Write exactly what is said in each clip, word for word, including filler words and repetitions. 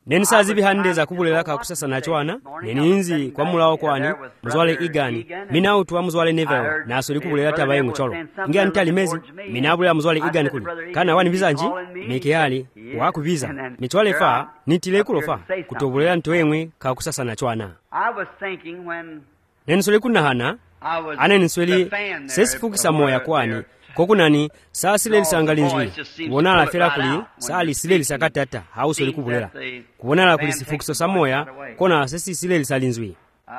nensazi bihandeza kubulera kakusasana chwana neninzi kwa mulawo kwani muzwale igani minautu wa muzwale Neville naso likubulera tabaye mucholo ngia ntali mezi minabulera muzwale igani kuli kana wani bizanji mikeyali wakubiza michwale fa nitile kulofa kutobulera ntoemwe kakusasana chwana nensole kunahana ane nsweli sesifukisa moya kwani kokunani saa sileli sangalinzwi kubonala fera kuli sali sileli sakatata hauso likubulera kubonala kuli sifukiso samoya kona sesi sileli salinzwi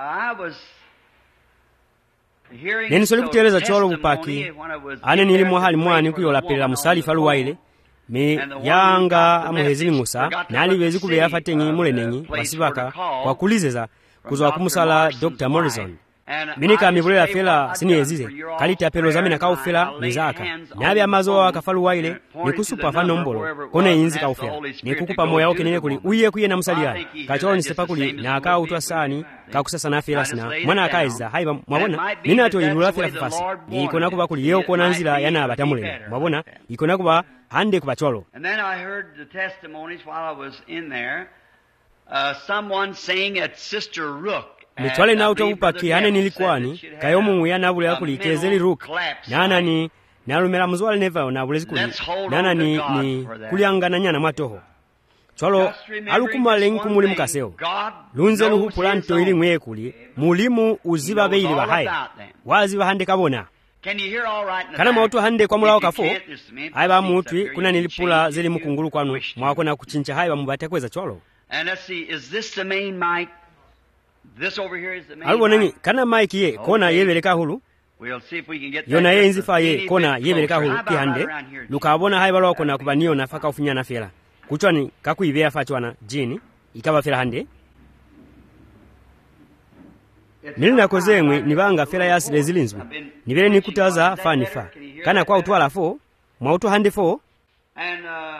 nensole kuteleza cholo bupaki ane nili mwahali mwani kuyola pela musali faluwaile me yanga amuhezili musa nali bezi kube yafatengi mulenenyi basibaka kwa kulizeza kuzwa kumusala Doctor Morrison minika mibulera fela siniyezize kalita pelo zamina kaufela nizaka nabi amazo akafaluwaile nikusupa fanombolo kone inzi kaufela nikukupa moya oke nene kuli uye kuye na musaliani kacholo nisepa kuli na aka utwa sani kakusasa na fela sina mwana akaiza haiba mwabona nina to ilula fela fufasi ikona kuba kuli yeo kona nzila yana abatamule mwabona ikona kuba hande kuba cholo. And then I heard the testimonies while I was in there, uh, someone saying at Sister Rook mitwale na utopaki hane nilikuwani kayomu muyana abule ya kuli kezeli Rook nana ni nalumela muzwale Neville na abulezi kuli nana ni, ni kuliangana nyana matoho cholo alukumale nkumuli mukaseo lunze luhupula nto ili mwe kuli mulimu uziba beili bahaya wazi bahande kabona kana mautu hande kwa mulawo kafo haiba mutwi kuna nilipula zili mukungulu kwanu mwakona kuchincha haiba mubate kweza cholo. And let's see, is this the main mic? This over here is the main albo neni mic. kana mic ye kona Okay. yebeleka hulu We'll see if we can get yona that ye just inzifa a ye teeny kona bit yebeleka closer. hulu How about right kihande around here? lukabona haiba lwa kona kubaniyo nafaka ufunya na fela kuchwani kakuibea fachwana jini ikaba fela hande nilina kozemwe nibanga fela yasi lezilinzwe nibele nikutaza fanifa kana kwa utwala fo mwautu hande fo. And uh,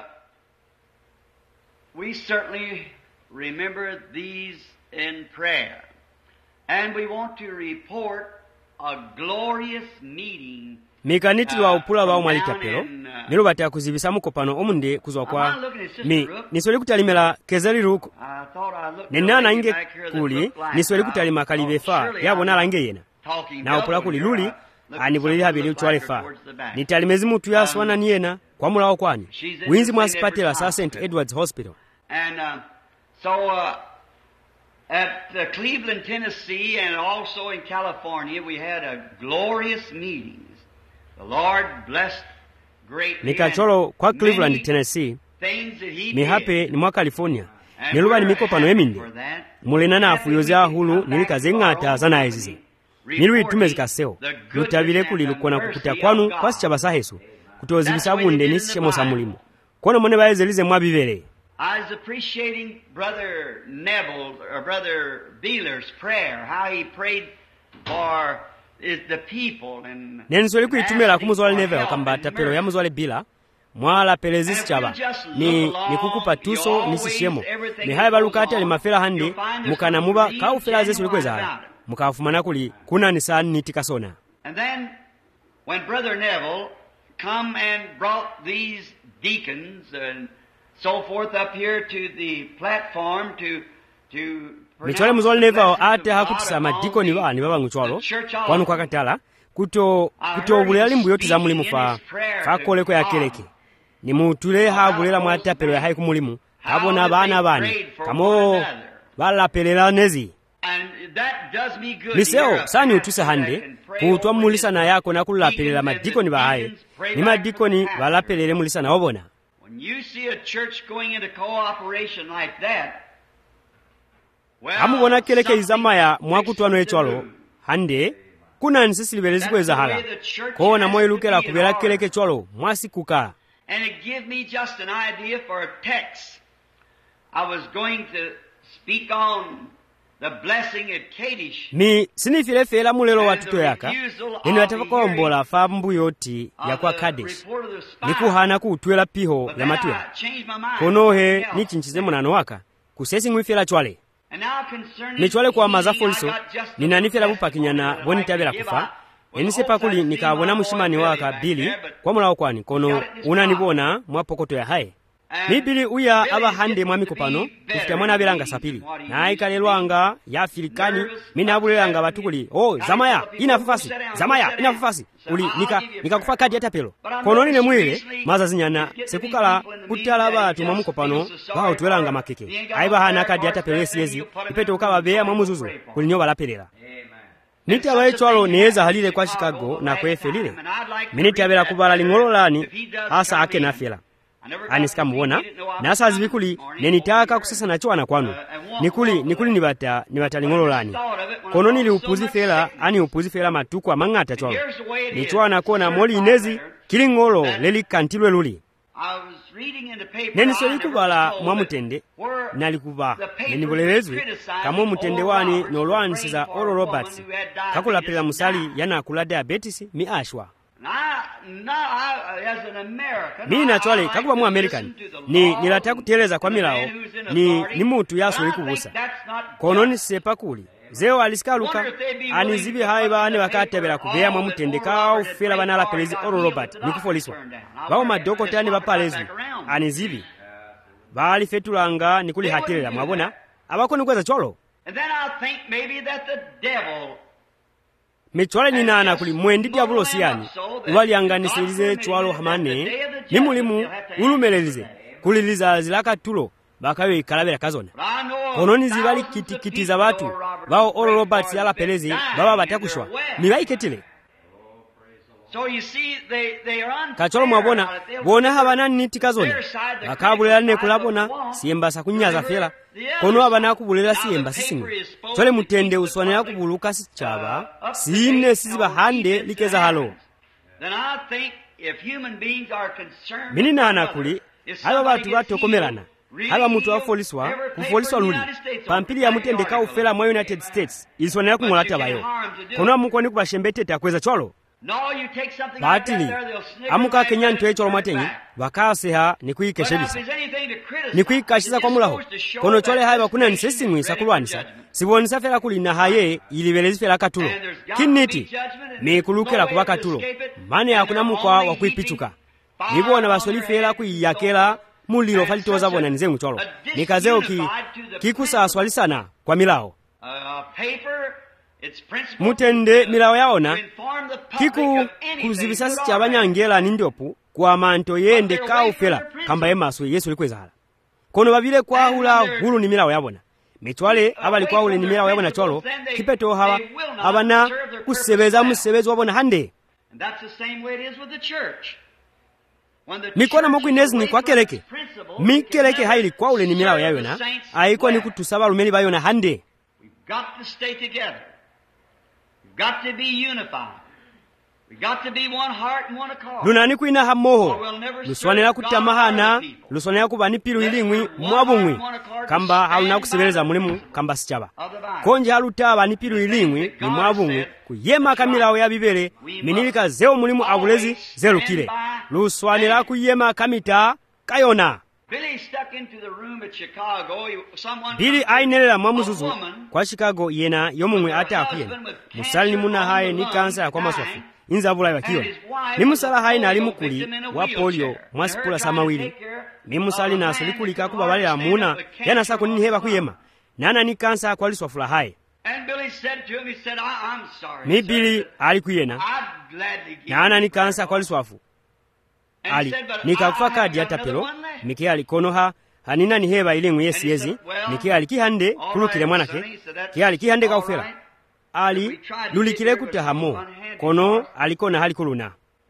we certainly remember these in prayer. And we want to report a glorious meeting. mikaniti lwa upula bao mwalikapelo nilo batia kuzibisa mukopano omunde kuzwa kwa mi nisweli kutalimela kezeli Rook I thought I looked nenana inge back here that kuli looked like nisweli her. kutalima kalibefa Surely yabona I'm lange yena talking na upula kuli double luli here. I looked anibulili at habili someone uchwale looked like fa her towards the back. nitalimezi mutu ya swana niyena kwa mulawo kwani She's in winzi the mwasipatela Saint sa Edward's Saint Edward's Hospital. And uh, so uh, at uh, Cleveland, Tennessee, and also in California, we had a glorious meetings. The Lord blessed greatly. nikacholo kwa and Cleveland, many Tennessee things that he mihape did. ni mwa California And niluba ni we're mikopano happy eminde for that. mulena na Happy afulioza we can hulu come back nilikaze to our ngata own sana company, ezize nilu itume zikaseo reporting the lutabile goodness kuli and the lukona mercy kukuta of kwanu God. kwasi chabasa Yesu kutozibisa That's the way bunde they did nisi in the shemo sa Bible. mulimo kono mone baezelize mwabibele. I was appreciating Brother Neville, or Brother Beeler's prayer, how he prayed for is the people and nensoli kuitumela asking kumuzwale for Neville help kamba and tapelo mercy. ya muzwale bila mwala pelezisi And chaba if you just ni look along, nikukupa tuso you nisi shemo always, everything ni that haiba goes lukati on, alimafela hande you'll find there's mukana something muba real kaufela zesu genuine likweza about it. mukafumana kuli kuna nisani nitikasona. And then, when Brother Neville come and brought these deacons and so forth up here to the platform to to michwale muzwale Neville ate hakutisa madikoni bani baba nguchwalo kwanu kwa katala kuto kuto bulali mbuyoti za mulimu fa fa koleko ya keleke ni mutule habulela mwatapelo ya haiku mulimu habona bana bani kamo bala pelela nezi And that does me good. miseo sani utuse hande kuutwa mulisa na yako na kulapelela madikoni bahaye ni madikoni balapelele mulisa na obona. When you see a church going into cooperation like that, well, hamubona keleke something izamaya fixes mwakutwano to echwalo do. hande kuna nsisiliberezi kweza hala kona moilukela kubela keleke chwalo mwasikuka. And it gave me just an idea for a text. I was going to speak on the blessing at Kadesh. mi sinifilefela mulelo watuto yaka nino yatavakombola fa mbuyoti ya kwa of the Kadesh report of the spy. nikuhana kuutwela piho But ya then matwela I changed my mind. konohe Yeah. nichinchize munano waka kusesi ngwifela chwale And now concerning michwale kwa healing, mazafoliso I got just a ninanifela little bupakinyana testimony boni that I tabela could give. kufa I was enisepa hoping kuli I'd nikabona see my mushimani boy waka back Billy there, but kwa mulawo kwani kono got it this unanibona mwapokoto ya haye. mibili uya aba hande mwamiko pano kufika mwana abelanga sapili na ikalelwanga ya Afrikani mina abulelanga batukuli oh zamaya inafafasi zamaya inafafasi uli nika nikakufa kadi atapelo kono nine mwire maza zinyana sekukala kutala batu mwamuko pano bawo twelanga makeke aiba hana kadi atapelo esiyezi ipete ukaba beya mwamuzuzu kulinyoba lapelera nitawe chwalo neza halile kwa Chicago na kwefelile miniti abela kubala lingololani asa ake nafela anisika muona nasa azibikuli nenitaka kusasa na chwana kwanu nikuli nikuli nibata nibata lingololani kono nili upuzi fela ani upuzi fela matuku amangata chwalo ni chwana kona moli inezi kilingolo leli kantilwe luli nenisoli kubala mwa mutende nalikuba nenibolelezwe kamo mutende wani nolwanisiza Oral Roberts kakulapela musali yana kula diabetes mi ashwa mi nachwale kakuba mu American ni nilata kuteleza kwa milao ni ni mutu yaso likubusa kono ni sepa kuli zeo alisikaluka anizibi haiba ane wakatebela kubeya mwa mutende kao fela banala pelezi Oral Robert nikufoliswa bao madokotani bapalezwi anizibi bali fetulanga nikuli hatilela mwabona abako nikweza cholo mechwale ninana kuli mwendi diabulo siyani walianganisilize chwalo hamane nimulimu ulumelelize kuliliza zilaka tulo bakawe ikalabela kazona kononi zibali kitikiti za watu bao Oral Roberts yala pelezi baba batakushwa nibaiketile kacholo mwabona bona habana niti kazona bakabulera ne kulabona siyemba sakunyaza fela kono abana kubulela siyemba sisinwe tole mutende uswane yakubuluka sichaba sine siziba hande likeza halo mini nana kuli aba batu batokomerana aba mutu afoliswa kufoliswa luli pampili ya mutende ka ufela mwa United States iswane yakungolata bayo kono amukoni kubashembete takweza cholo batili amuka Kenya ntwe cholo matenyi bakaseha nikuikeshebisa nikuikashiza kwa mulaho kono chole haiba kuna nsesingwe sakulwanisa sibonisa fela kuli na haye ilibelezi fela katulo kiniti mekulukela kubaka tulo mane hakuna mukwa wa kuipichuka nibona basoli fela kuiyakela mulilo falitoza bona nize mcholo nikazeo ki kikusa aswalisana kwa milao mutende milao yaona kiku kuzibisasi chabanyangela nindopu kwa manto yende kaufela kamba emaso Yesu likweza hala kono babile kwa hula hulu ni milao yabona mechwale abali kwa hule ni milao yabona cholo kipeto hawa abana kusebeza musebezi wabona hande mikona moku inezi ni kwa keleke mikeleke haili kwa hule ni milao yabona haikuwa ni kutusaba lumeli bayona hande got to be unified. We got to be one heart and one accord. Lunani kuina hamoho. Luswanela kutamahana, luswanela kubani pilu ilingwi mwabungwi. Kamba hauna kusibeleza mulimu kamba sichaba. Konje halutaba ni pilu ilingwi ni mwabungwi kuyema kamilao ya bibele minilika zeo mulimu abulezi zelu kile. Luswanela kuyema kamita kayona. Billy stuck into the room at Chicago. Someone Billy ainelela mwamuzuzu kwa Chicago yena yomumwe ate akuyena. Musali ni muna haye ni kansa ya kwa maswafu. Inzabula ya kiyo. Ni musala haye na alimukuli wa polio mwasipula samawili. Ni musali na asilikulika kuba wale ya muna yana sako nini heba kuyema. Nana ni kansa kwa liswafula haye. Mi Billy alikuyena. Nana ni kansa kwa liswafu. Ali nikakufa kadi atapelo miki alikonoha hanina ni heba ilingu yesi yezi miki alikihande kulukile mwanake ki alikihande kaufela ali lulikile kutahamo kono alikona hali kuluna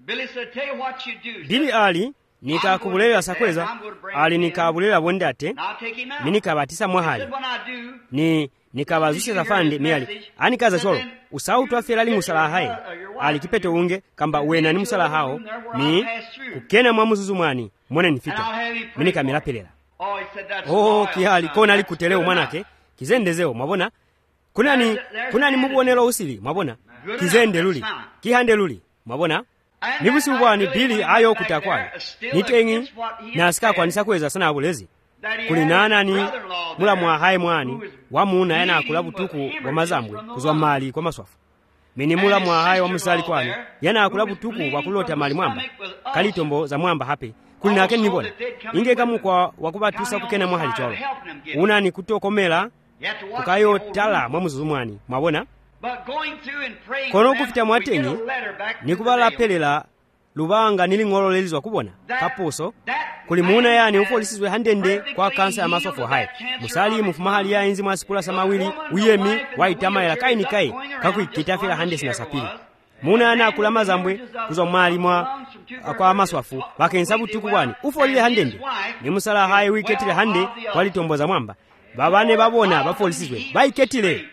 Billy ali nikakubulela sakweza ali nikabulela bondate minikabatisa mwahali ni nikabazushe zafande miali ani kaza cholo usau twafela li musala haye ali kipeto unge kamba wena ni musala hao ni kukena mwamuzuzu mwani mwone nifika minika milapelela oh kihali kona ali kuteleo mwanake kizendezeo mwabona kuna ni kuna ni mubonelo usili mwabona kizende luli kihande luli mwabona nibusi ubwani Billy ayo kutakwani nitengi na asika kwa nisa kweza sana abulezi kulinana ni mula mwahaye mwani wamuna yana akulabu tuku wa mazambwe kuzwa mali kwa maswafu mini mula mwahaye wa musali kwani yana akulabu tuku wa kulota mali mwamba kalitombo za mwamba hape kuli nake nibona inge kamukwa wakubatusa kukena mwa hali cholo unani kutokomela tukayotala mwa muzumwani mwabona kono kufita mwatenyi nikubalapelela lubanga niling'ololelizwa kubona kaposo kuli muna yani ufolisizwe handende kwa kansa ya masofo hai musali mufuma hali ya inzi mwa sipula samawili uyemi waitamaela kaini kai kakuikitafila hande sina sapili muna yana akula mazambwe kuzwa mwali mwa kwa maswafu wakensabu tukubwani ufolile handende ni musala hai wiketile hande walitomboza mwamba babane babona bafolisizwe baiketile.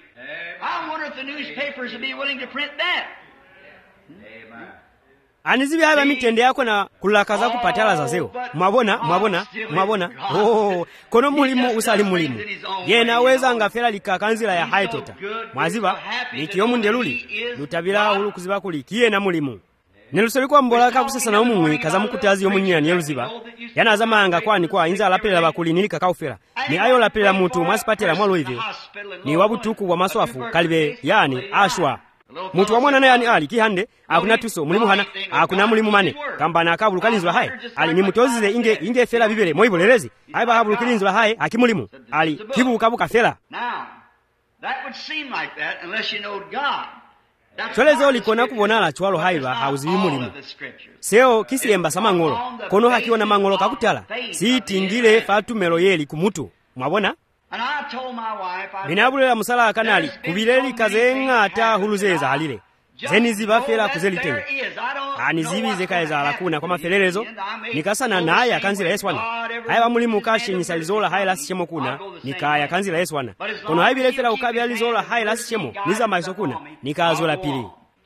Anizibi haba mitende yako na kulakaza kupatala za zeo. Mwabona, mwabona, mwabona. Oh, kono mulimu usali mulimu. Ye naweza ngafela likakanzila ya haitota. Mwaziba, nikiyomu ndeluli. Lutabila hulu kuziba kuli kiye na mulimu. Nelusolikuwa mbolaka kusasa na umumwi kaza mukutazi yomunyani yeluziba. Yana azamanga kwa ni kwa inza lapela bakuli nilika kaufela. Ni ayo lapela mutu mwasipatela mwalo hivyo. Ni wabutuku wa maswafu kalibe yani ashwa. Mutu wamwana na yani ali kihande akuna tuso mulimu hana akuna mulimu mane kamba na kabulukanizwa hai ali ni mutozize inge inge fela bibele moyibolelezi aiba habulukanizwa hai akimulimu ali kibu kabuka fela. That would seem like that unless you know God. Cholezo likona kubonala chwalo haiba hauzibi mulimu seo kisiemba samangolo kono hakiona mangolo kakutala si tingile fatumelo yeli kumutu mwabona. Minabulela musala akanali kubileli kazenga ata huluzeza halile zeni zibafela kuzelitenga ani zibize kaeza alakuna kwa mafelelezo nikasana naye akanzila Yeswana haiba mulimu kashinyisa lizola hai lasi chemo kuna nikaya kanzila Yeswana kono haibile fela ukabi alizola hai lasi chemo niza maiso kuna nikazola pili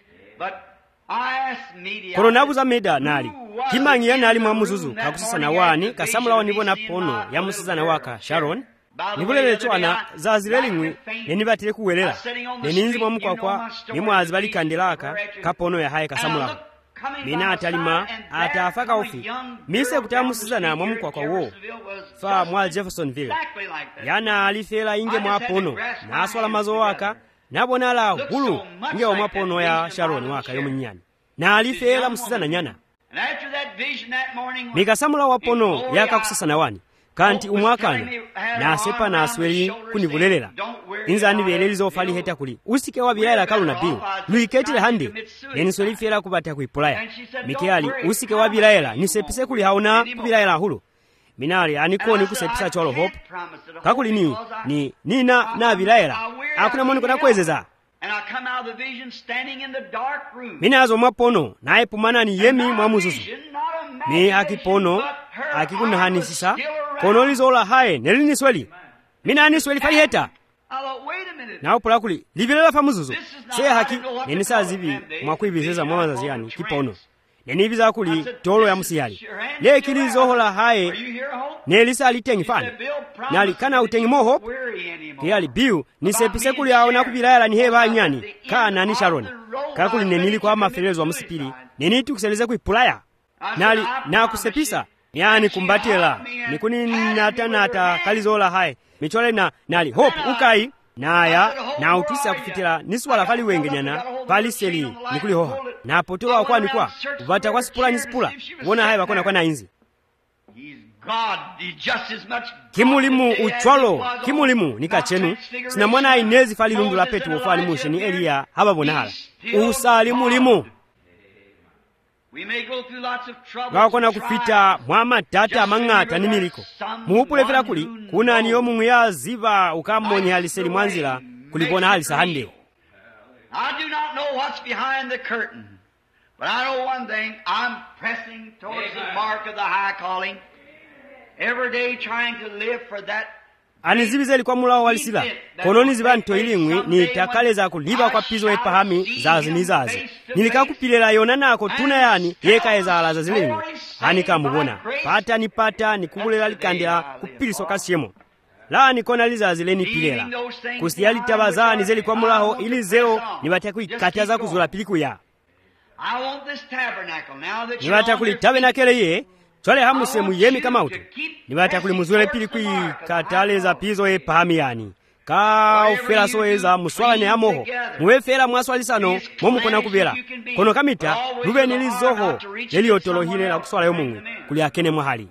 kono nabuza meda nali kimangi ya nali mwamuzuzu kakusisa na wani kasamula wanibona pono ya musiza na waka Sharon nibulele chwana zazilelingwi nenibatile kuwelela neninzi mwa mukwa kwa nimwazi balikandelaka kapono ya haye kasamula mina atalima atafaka ofi mise kutamusiza na mwa mukwa kwa wo fa mwa Jeffersonville yana alifela inge mwa pono na aswala mazo waka nabona la hulu inge wa mwa pono ya Sharon waka yomunyani na alifela musiza na nyana mikasamula wapono yaka kusasa na wani kanti umwakana na sepa na asweli kunivulelela inzani belelizo fali heta kuli usike wabilaela kalu na biu luiketile hande yenisweli fiela kubata kuipulaya Mikeali usike wabilaela nisepise kuli hauna kubilaela hulu minali anikoni kusepisa cholo hope kakuli ni ni nina na bilaela hakuna moni kuna kwezeza minazo mwapono na epumana ni yemi mwamuzuzu ni akipono akikuna hanisisa kono lizola hae nelini sweli mina ni sweli fali heta na upula kuli libilela famuzuzu se haki neni saa zibi mwakuibizeza mwama zaziani kipono neni biza kuli tolo ya musiyali le kilizo hola hae nelisa alitengi fani nali kana utengi moho kiyali biu nisepise kuli hao na kubilayala ni heba nyani kaa nani Sharon kakuli nenili kwa mafelezo wa musipili neni tukuseleze kuipulaya nali na kusepisa yani kumbatela nikuni natanata kalizola hai michole na nali hope ukai naya na utisa kufitila niswala fali wengenyana fali seli nikuli hoha na potowa kwa ni kwa ubata kwa sipula ni sipula wona hai bakona kwa na inzi kimulimu uchwalo kimulimu nikachenu sina mwana inezi fali lundu la petu ufali mushe ni Elia haba bonahala usali mulimu wakona kufita mwama tata mangata ni miliko muupule vila kuli kuna niyo mumuya ziva ukamoni haliseli mwanzila kulipona halisa hande. I do not know what's behind the curtain, but I know one thing, I'm pressing towards the mark of the high calling every day trying to live for that. Anizibizeli kwa mula walisila kononi zibanto ilingwi ni takaleza kuliba kwa pizo epahami zazi nizazi nilikakupilela yona nako tuna yani yeka eza ala zazi lingwi hanika mubona pata ni pata ni kubulela likandela kupiliso kasiemo la nikona lizazi leni pilela kusiyali tabaza nizeli kwa mulaho ili zeo nibatia ikataza kuzula piliku ya nibatia kulitabenakele ye chole hamusemu yemi kama utu nibata kuli muzule pili kui kataleza pizo epahami yani kaufera soyeza muswalane amoho muwefera mwaswalisano momukona kupera kono kamita luveni lizoho leliyotolohile la kuswala yomumwe kuli akene mwahali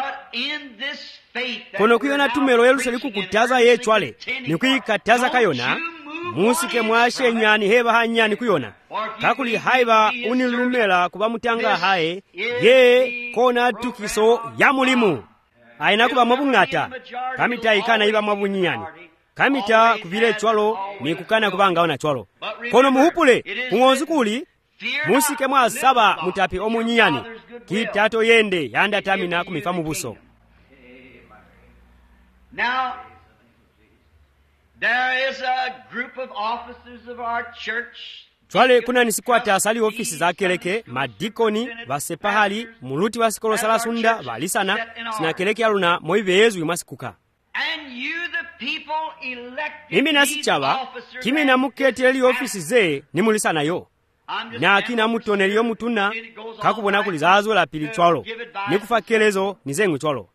kono kuyona tumelo yeluse likukutaza yechwale nikuyikataza kayona musike mwashe nyani heba hanyani kuyona kakuli haiba unilumela kuba mutanga hae ye kona tukiso ya mulimu aina kuba mwabungata kamita ikana iba mwabunyani kamita kuvile chwalo mikukana kubanga ona chwalo kono muhupule kungonzi kuli musike mwa saba mutapi omunyani kitato yende yanda tamina kumifa mubuso. Now there is a group of officers of our church. Chwale kuna nisikwata asali ofisi za keleke madikoni vasepahali muluti wa sikolo sala sunda valisana sina keleke aluna moive yezu imasikuka mimi nasi chava kimi na muketeli ofisi ze ni mulisana yo na kina mutoneli yo mutuna kakubona kulizazo la pili chwalo ni kufakelezo nizengu chwalo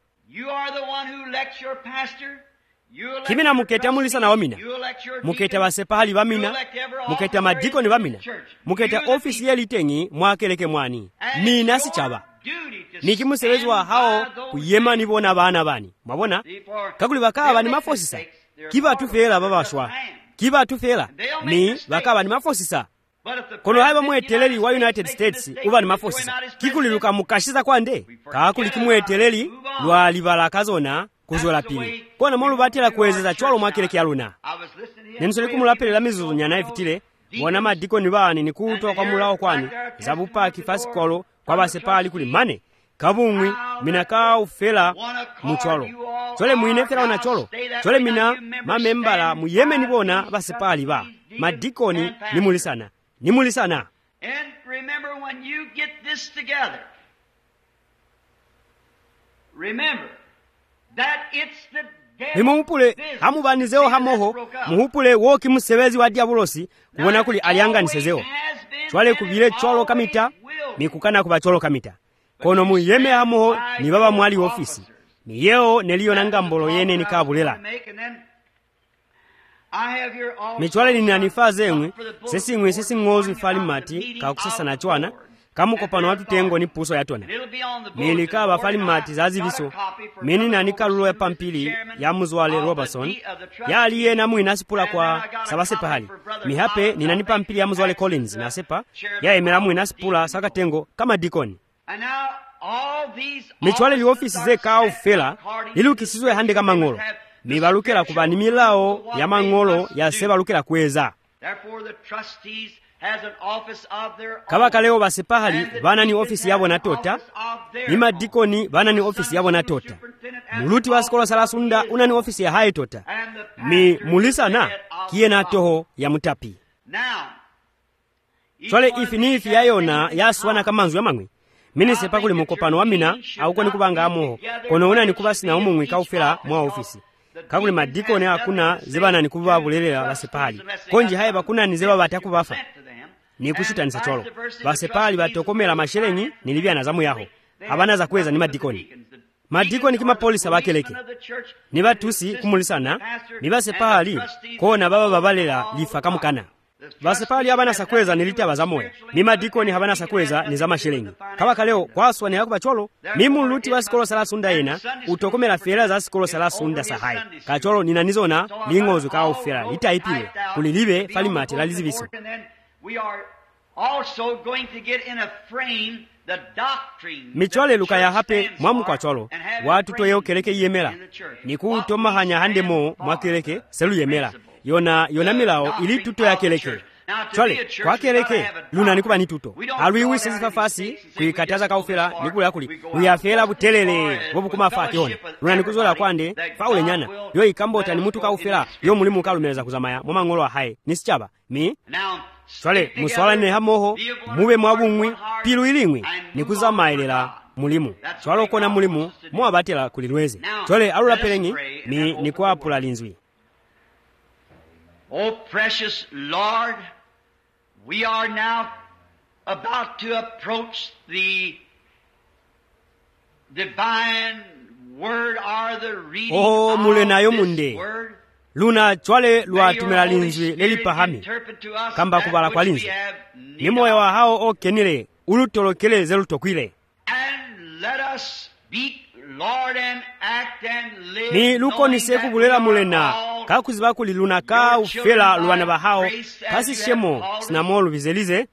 kimi na muketa mulisana wamina muketa vasepahali vamina muketa madikoni vamina muketa ofisi yelitengi mwakeleke mwani mina si chava nikimusewezwa hao kuyema nibona bana bani mwabona kakuli bakaba ni mafosisa kiba tufela babashwa kiba tufela ni bakaba ni mafosisa kono haiba mweteleli wa United States uba ni mafosisa kikuliluka mukashiza kwande kakuli kimweteleli lwa libala kazona kuzola pili kona molu batela kuwezeza chwalo mwakeleke aluna nemsoli kumulapele la mizuzu nyana ifitile bona madikoni bani ni kuto kwa mulao kwani zabupa kifasikolo kwa basepali kuli mane kabungwi mina ka ufela muchwalo chole muine fela ona cholo chole mina mamembala muyeme nibona basepali ba madikoni nimulisana nimulisana. And remember when you get this together, remember that it's the Himupule hamu banizeo hamoho muhupule woki musewezi wa diabulosi kuona kuli alianga nisezeo chwale kubile cholo kamita mikukana kuba cholo kamita kono muyeme hamoho ni baba mwali ofisi ni yeo neliyo nangambolo yene nikabulela michwale ni nanifa zengwe sesi ngwe sesi ngozi fali mati kakusisa na chwana kamu kopano watu tengo ni puso ya tona milika bafali mati zazi viso mini nanika lulo ya pampili ya muzwale Robertson ya aliye na mui nasipula kwa sabase pahali mihape ni nanipa mpili ya muzwale Collins nasepa ya emera mui nasipula saka tengo kama dikoni michwale li ofisi ze kao fela ili ukisizwe hande kama ngolo mibalukela kubani milao ya mangolo ya sebalukela kweza kabaka leo basepahali bana ni ofisi yabo na tota ni madikoni bana ni ofisi yabo na tota muluti wa sikolo sala sunda una ni ofisi ya hae tota mi mulisa na kie na toho ya mutapi chole ifinifi ya yona ya suwana kamanzu ya mangwi mini sepa kuli mukopano wa mina au kwa nikubanga amoho kono una nikubasi na umungwi kaufela mwa ofisi kakuli madikoni hakuna zibana nikuba bulelela basepahali konji hae bakuna nizeba bataku bafa ni kushita ni sacholo basepali batokomela masherenyi nilibya na zamu yaho abana za kweza ni madikoni madikoni kima polisi bakeleke ni batusi kumulisana ni basepali kona baba babalela lifa kamukana basepali abana sakweza nilita bazamoya ni madikoni habana sakweza ni za masherenyi kabaka leo kwaswa ni yakuba cholo mimu luti wa sikolo sala sunda yena utokomela fera za sikolo sala sunda sahai kacholo ninanizona lingozu kao fera itaipile kulilibe falimati laliziviso. We are also going to get in a frame the doctrine michwale luka ya hape mwamu kwa cholo watu toyo keleke yemela niku toma hanya hande mo mwakeleke selu yemela yona yona milao ili tuto ya keleke chwale kwa keleke luna nikuba ni tuto alwiwi sisi fafasi kuikataza kaufela nikula yakuli uyafela butelele bobu kumafati yona luna nikuzola kwande faule nyana yo ikambota ni mutu kaufela yo mulimu kalumeleza kuzamaya moma ngolo hae nisichaba mi chwale muswala ne hamoho mube mwabungwi pilu ilingwi nikuzamaelela mulimu chwalo kona mulimu mwabatela kulilweze chwale alula pelengi mi nikwapula linzwi. Oh precious Lord, we are now about to approach the divine word or the reading oh, mule nayo of this munde. word. luna chwale lwatumira linzwi lelipahami kamba kubala kwa linzwi ni moyo wa hao okenile ulutolokeleze lutokwile ni lukonise kubulela mulena kakuziba kuli luna ka ufela luwana bahao kasi shemo sinamo lubizelize.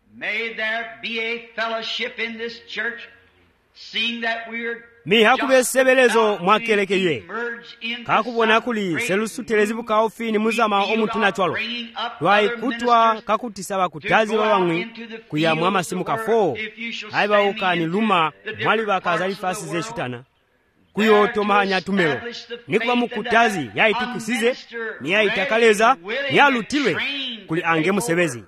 Mi hakube sebelezo mwakelekeye kakubona kuli selusutelezi buka ofini muzama omutuna chwalo lwai kutwa kakutisaba kutazi bawangwi kuya mwama simu kafo haiba ukani luma mwali bakazali fasi ze shutana kuyo tomahanya tumelo nikuba mukutazi yaitukusize ni yaitakaleza ni yalutilwe kuli ange musebezi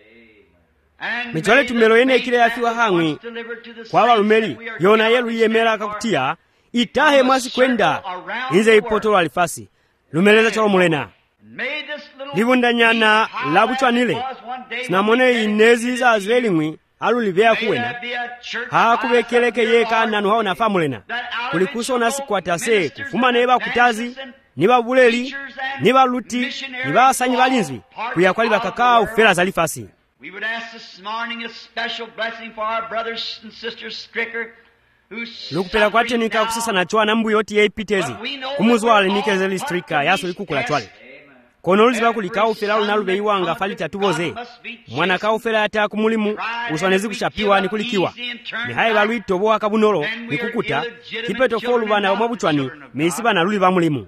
michwale tumelo yene kile yafiwa hangwi kwa walumeli yona yelu yemela kakutia itahe mwasi kwenda inze ipotolo alifasi lumeleza chalo mulena libundanyana labuchwanile sinamone inezi za azvelingwi alulivea kuwena hakubekeleke yeka nanu hao nafa mulena kulikuso nasi kwatase kufuma neba kutazi niba buleli niba luti niba asanyi balinzwi kuya kwali bakaka ufela zalifasi. We would ask this morning a special blessing for our brothers and sisters Stricker who's lukupela kwate nika kusasa na chwa nambu yoti yeipitezi kumuzwale nikezeli Stricker yaso likukula chwale kono uliziba kulika ufela unalube iwanga fali tatuboze mwana ka ufela yata kumulimu uswanezi kushapiwa ni kulikiwa ni hae balui tobo wakabunolo ni kukuta kipeto folu bana wabuchwani meisiba na luli bamulimu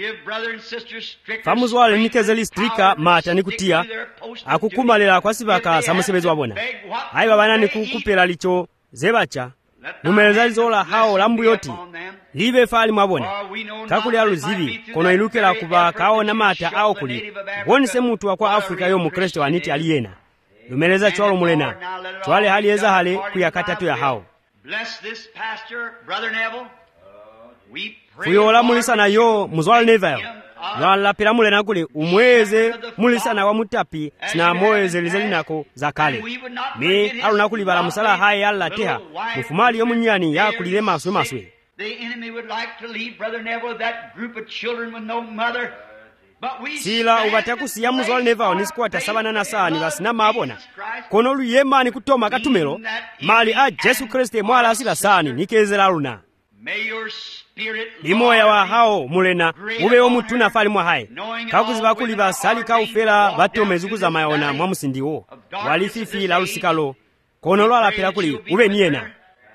famuzwale nikezeli Stricker mata nikutia akukumalela kwa sibaka samusebezi wabona hayi babana nikukupela licho zebacha numeleza zola hao lambu yoti libe fali mwabona kakuli aluzibi kono ilukela kuba kaona mata au kuli wonse mutu wa kwa Afrika yo mukristo waniti aliyena numeleza chwalo mulena chwale hali eza hale kuyakatatu ya hao. Bless this pastor Brother Neville. We kuyola mulisana yo muzwala Neville lwala pira mulena kuli umweze mulisana wa mutapi sina moeze lizelinako zakale mi aluna kulibala musala haye alla teha mufumali yo munyani ya kulile maswe maswe. The enemy would like to leave Brother Neville with that group of children with no mother. Sila ubatakusi ya muzwala Neville nisikuwata sabana na saa ni basina mabona kono luyema ni kutoma katumelo mali a Jesu Kriste mwala asila sani nikezela luna limoya wa hao mulena ube omutuna fali mwa hae kakuziba kuli basali ka ufela batomezukuza mayona mwa musindiwo walififi la lusikalo kono lwala pela kuli ube niena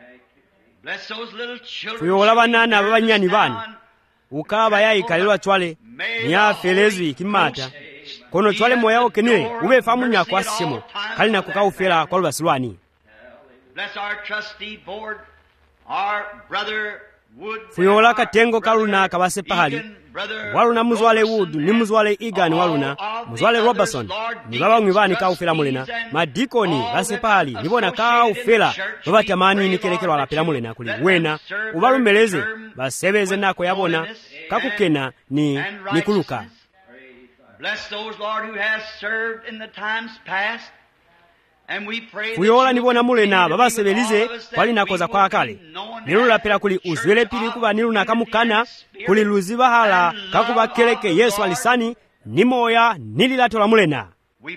kuyola banana babanyani bani ukaba yayi kalelwa chwale niya felezwi kimata kono chwale moya okenile ube famunya kwa simo kali na kuka ufela kwa lubasilwani. Bless our trustee board, our brother Wood, fuyola katengo kaluna kabase pahali waluna muzwale Wood ni muzwale Egan waluna muzwale Robertson ni baba mwibani ka ufela mulena madikoni base pahali nibona ka ufela baba tamani nikelekelwa la pela mulena kuli wena ubalumeleze basebeze nako yabona kakukena ni nikuluka. Bless those Lord who has served in the times past. fuyola nibona mulena babasebelize kwali nakoza kwa akale nilula pela kuli uzwele pili kuba niluna kamukana kuli luziba hala kakuba keleke Yesu alisani nimoya nililatola mulena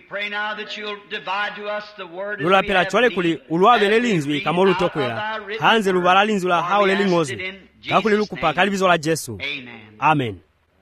lula pela chwale kuli ulwabele linzwi kamolu tokwela hanze lubala linzwi la hao lelingozi kakuli lukupa kalibizo la Jesu. Amen.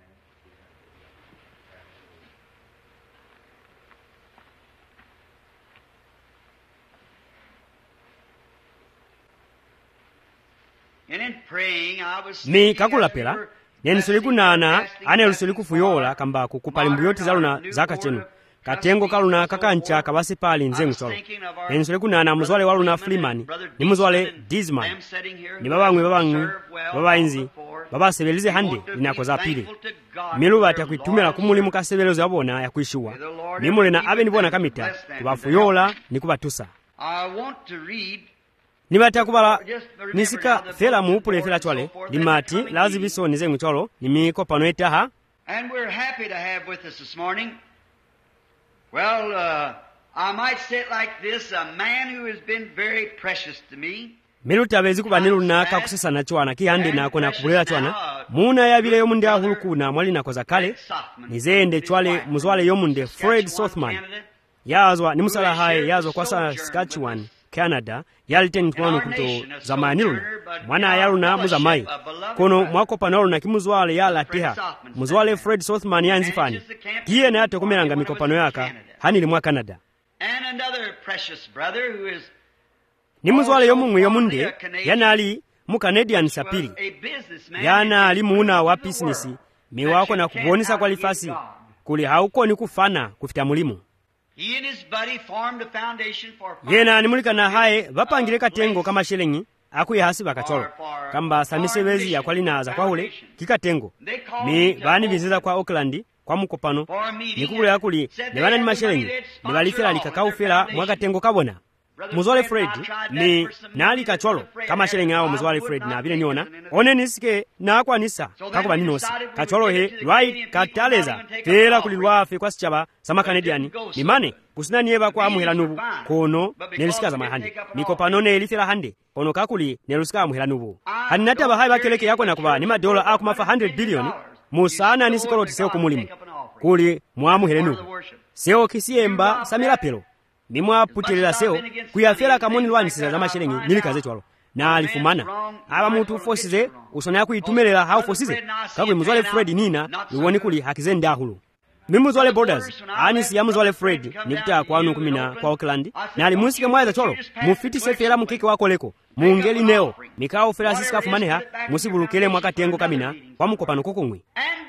Mi kakulapela neni sulikunana ane lusuliku fuyola kamba kukupali mbuyoti zaluna zaka chenu katengo kaluna kakancha kabasi pali nzengu cholo neni sulikunana muzwale waluna Freeman ni muzwale Disman ni babangwe babangwe baba inzi baba sebelize hande inakoza pili miluba atakuitumela kumulimu kasebelezo yabona ya kuishuwa nimulena abe nibona kamita kubafuyola ni kubatusa. I want to read nibata kubala nisika fela muupule fela chwale limati lazi biso nizengu cholo nimiko pano etaha. And we're happy to have with us this morning, well, uh, I might say it like this, a man who has been very precious to me. milutabe zikubanira lunaka kusesana chwana kihande nako na kubulera chwana muna yabile yomunde ahulukuna mwali nakoza kale nizende chwale muzwale yomunde Fred Sothman yazwa ni musala haye yazwa kwa Saskatchewan Canada yaliten twanu kuto zamani luna mwana yaluna muzamai kono mwako panalo na kimuzwale yala teha muzwale Fred Sothman yanzifani kiye na ate kumeranga mikopano yaka hani limwa Canada ni muzwale yomumwe yomunde yanali mu Canadian sapili yana ali muuna wa business miwako na kubonisa kwa lifasi kuli hauko ni kufana kufita mulimu yena nimulika na haye vapangile katengo kama shelengi akuye hasi bakacholo kamba samisebezi ya kwalina za kwahule kikatengo mi bani viziza kwa Auckland kwa mukopano nikubule akuli ne bana ni mashelengi ne balifera likakaufera mwakatengo kabona muzwale Fred ni nali kacholo kama shelengi hao muzwale Fred na bile niona one nisike na kwa nisa kakuba ninosi kacholo he right kataleza tera kulilwa fe kwa sichaba sama Canadian limane kusina nieba kwa muhela nubu kono nelisika za mahandi mikopano ne elifera hande kono kakuli nelusika muhela nubu hanata bahai bakeleke yako na kuba ni madola akumafa one hundred billion musana nisikoloti seo kumulimu kuli mwamu hele nubu seo kisiemba samira pelo nimwa putilila seo kuyafera kamoni lwanisiza za mashelengi nilikaze chwalo na alifumana aba mutu fosize usona kuitumelela hao fosize kakuli muzwale Fred nina luwoni kuli hakizende ahulu mimuzwale Borders anisi ya muzwale Fred nikuta kwa anu kumina kwa Auckland na alimusike mwaeza cholo mufiti sefera mukeke wako leko muungeli neo mikao fera sisika fumaneha musibulukele mwaka tengo kamina kwa mukopano kukungwi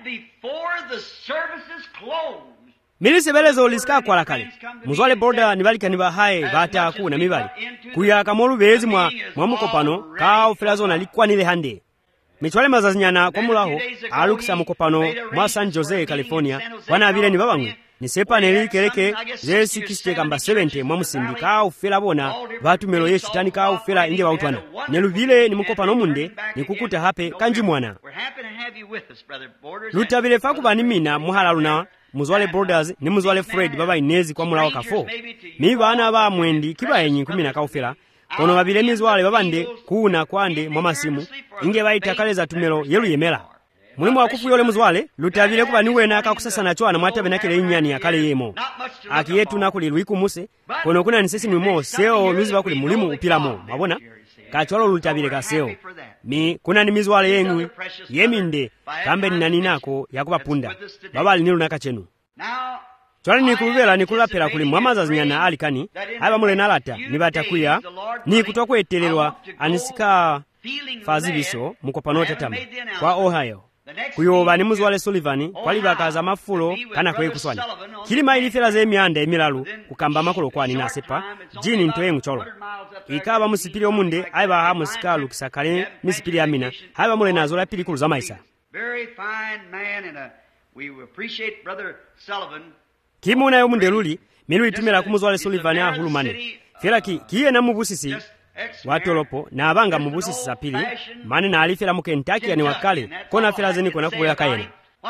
milisebelezo lisika kwa lakale muzwale Border nibalika nibahaye bataku na mibali kuya kamolu bezi mwa mwa mukopano kao fera zona likwa nile hande michwale mazazinyana kwa mulaho alukisa mukopano mwa San Jose California wana vile ni babangwe ni sepa neli kereke zesi kiste kamba seventy mwa musindi ka ufela bona batu melo yesu tani ka ufela inge bautwana nelu vile ni mukopano munde ni kukuta hape kanji mwana lutabile faku bani mina muhala luna muzwale Borders ni muzwale Fred baba inezi kwa mulaho kafo mi bana ba mwendi kiba enyi kumina ka ufela kono babile mizwale babande kuna kwande mwa masimu inge baita kaleza tumelo yelu yemela mulimu wakufu yole muzwale lutabile kuba niwe na akakusasa na chwana mwatabe nakele inyani akale yemo akiyetu nakuli luiku muse kono kuna nisesi mwimo seo luzi bakuli mulimu upilamo mabona kachwalo lutabile ka seo mi kuna ni mizwale yenu yeminde kambe nani nako yakuba punda baba alinilu nakachenu chwali ni kuluvela ni kulapela kuli mwamaza zinyana alikani haba mule nalata nibatakuya ni kutokwetelelwa anisika fazibiso mukopano tetama kwa Ohio kuyoba ni muzwale Sullivan kwali bakaza mafulo kana kwe kuswani kilima ilifera ze myanda emilalu kukamba makolo kwani nasepa jini ntoye mcholo ikaba musipili omunde aiba ha musikalu kisakale misipili amina haba mule nazola pili kulu za maisa very fine man and a, we appreciate brother Sullivan kimuna yo munde luli milu itumira kumuzwale Sullivan ya hulumane fera ki kiye na mubusisi watolopo na abanga mubusisi sapili mane na alifera mu Kentucky yani wakale kona fera zeni kona kubula kayene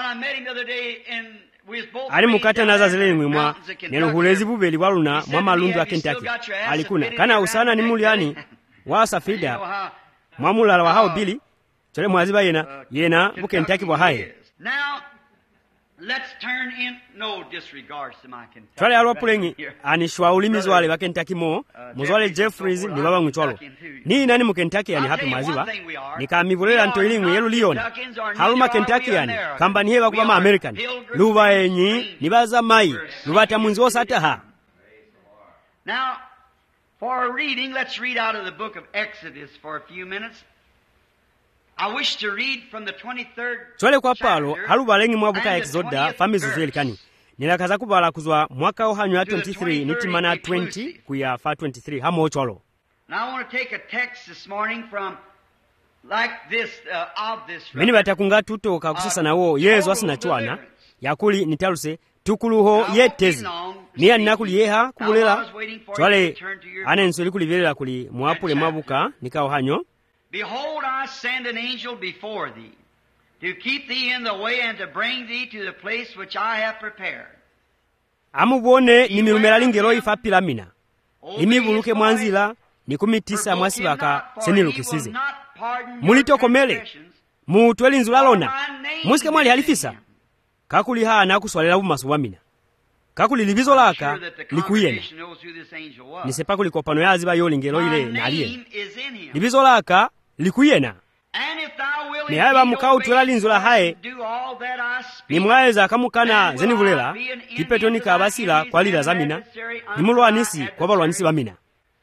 ali mukata naza zile mwimwa nelo hulezi bubeli waluna mwa malundu ya Kentucky alikuna kana usana ni muliani wa safida mwa mulala wa hao bili chole mwaziba yena yena mu Kentucky wa haye let's turn in no disregards to my Kentucky. Twale alwapulengi anishwa ulimizo wale wa Kentucky mo muzwale Jeffries ni baba mchwalo ni nani mu Kentucky yani hapi maziba nikamivulera nto ilimwe yelu liona haluma Kentucky yani kamba ni hewa kwa American luva enyi nibaza mai luvata munzi wosata ha. Now for a reading, let's read out of the book of Exodus for a few minutes. I wish to read from the twenty-third Chole kwa palo halubalengi mwabuka Exoda famizu zelikani nilakaza kubala kuzwa mwaka ohanywa twenty-three nitimana twenty kuya fa twenty-three hamo cholo. Now I want to take a text this morning from like this uh, of this mini batakunga tutoka kusasa nawo yezu asina chwana yakuli nitaluse tukuluho yetezi niya nakuli yeha kubulela chole anensoli kulivelela kuli mwapule mwabuka nikao hanyo. Behold, I send an angel before thee, to keep thee in the way and to bring thee to the place which I have prepared. Amubone ni milumela lingero ifa pilamina. Imibuluke mwanzila nikumi tisa mwasivaka senilukisize mulitokomele mutwe linzu lalona musike mwali halifisa kakuli hana akuswalela bumaso bwamina kakuli libizo laka likuyena nisepa likopano yazi bayolingelo ile naliye libizo laka likuyena ni haba mukautwela linzu la haye ni mwaweza akamukana zenivulela kipeto kabasila kwa lila zamina ni mulwanisi kwa balwanisi bamina.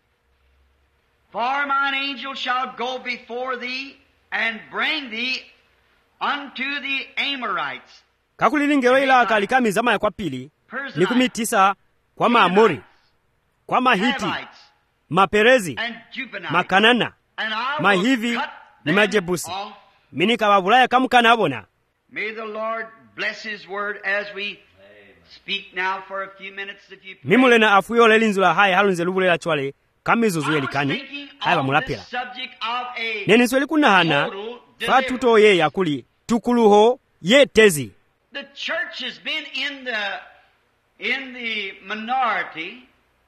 For mine angel shall go before thee and bring thee unto the Amorites. Kakuli lingelo ilaka likamizama ya kwa pili ni kumi tisa kwa Maamori, kwa Mahiti, Maperezi, Makanana, Mahivi ni Majebusi. Minika wabulaya kamukana abona. May the Lord bless his word as we speak now for a few minutes if you pray. Mimulena afuyo lelinzu la haye halunze lubule la chwale kamizuzu yelikani haiba mulapila. Neni sweli kuna hana fatuto ye yakuli tukuluho ye tezi. The church has been in the in the minority.